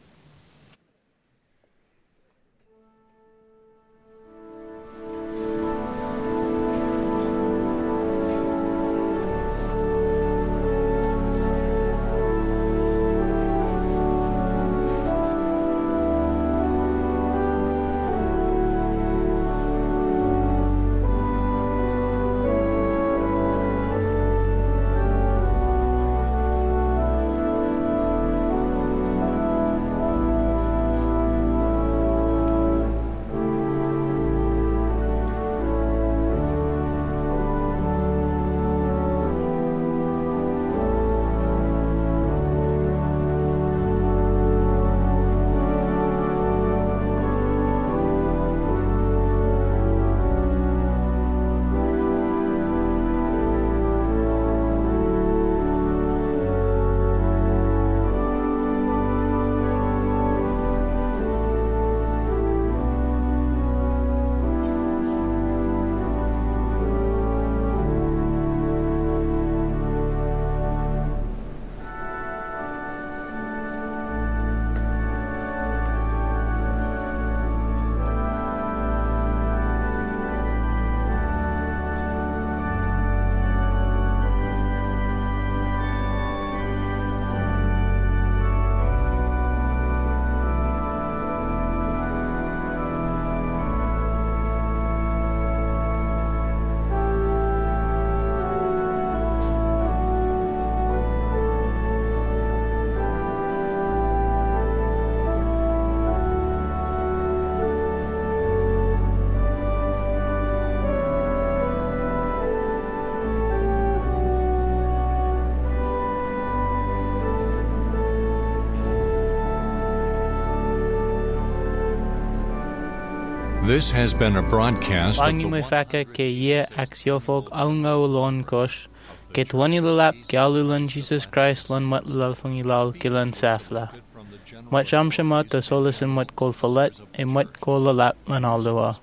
This has been a broadcast of Bangi the mai faka ke ye axiofog alnga ulon kosh ke twani lap ke alulan Jesus Christ lon mat lalfungi lal kilan safla. Mat shamshamat the solis and mat kol falet and mat kol lap man aldoa.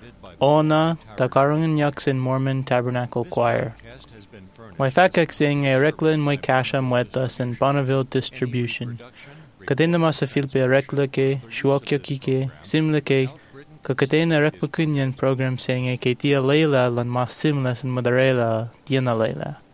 Ona takarungan yaks in Mormon Tabernacle Choir. My fakak sing a rekla in my kasha muetas in Bonneville distribution. Kadena masafilpe rekla ke, shuokya ke, simla ke, kakatena rekla kunyan program saying a ketia leila lan mas simlas and madarela diana leila.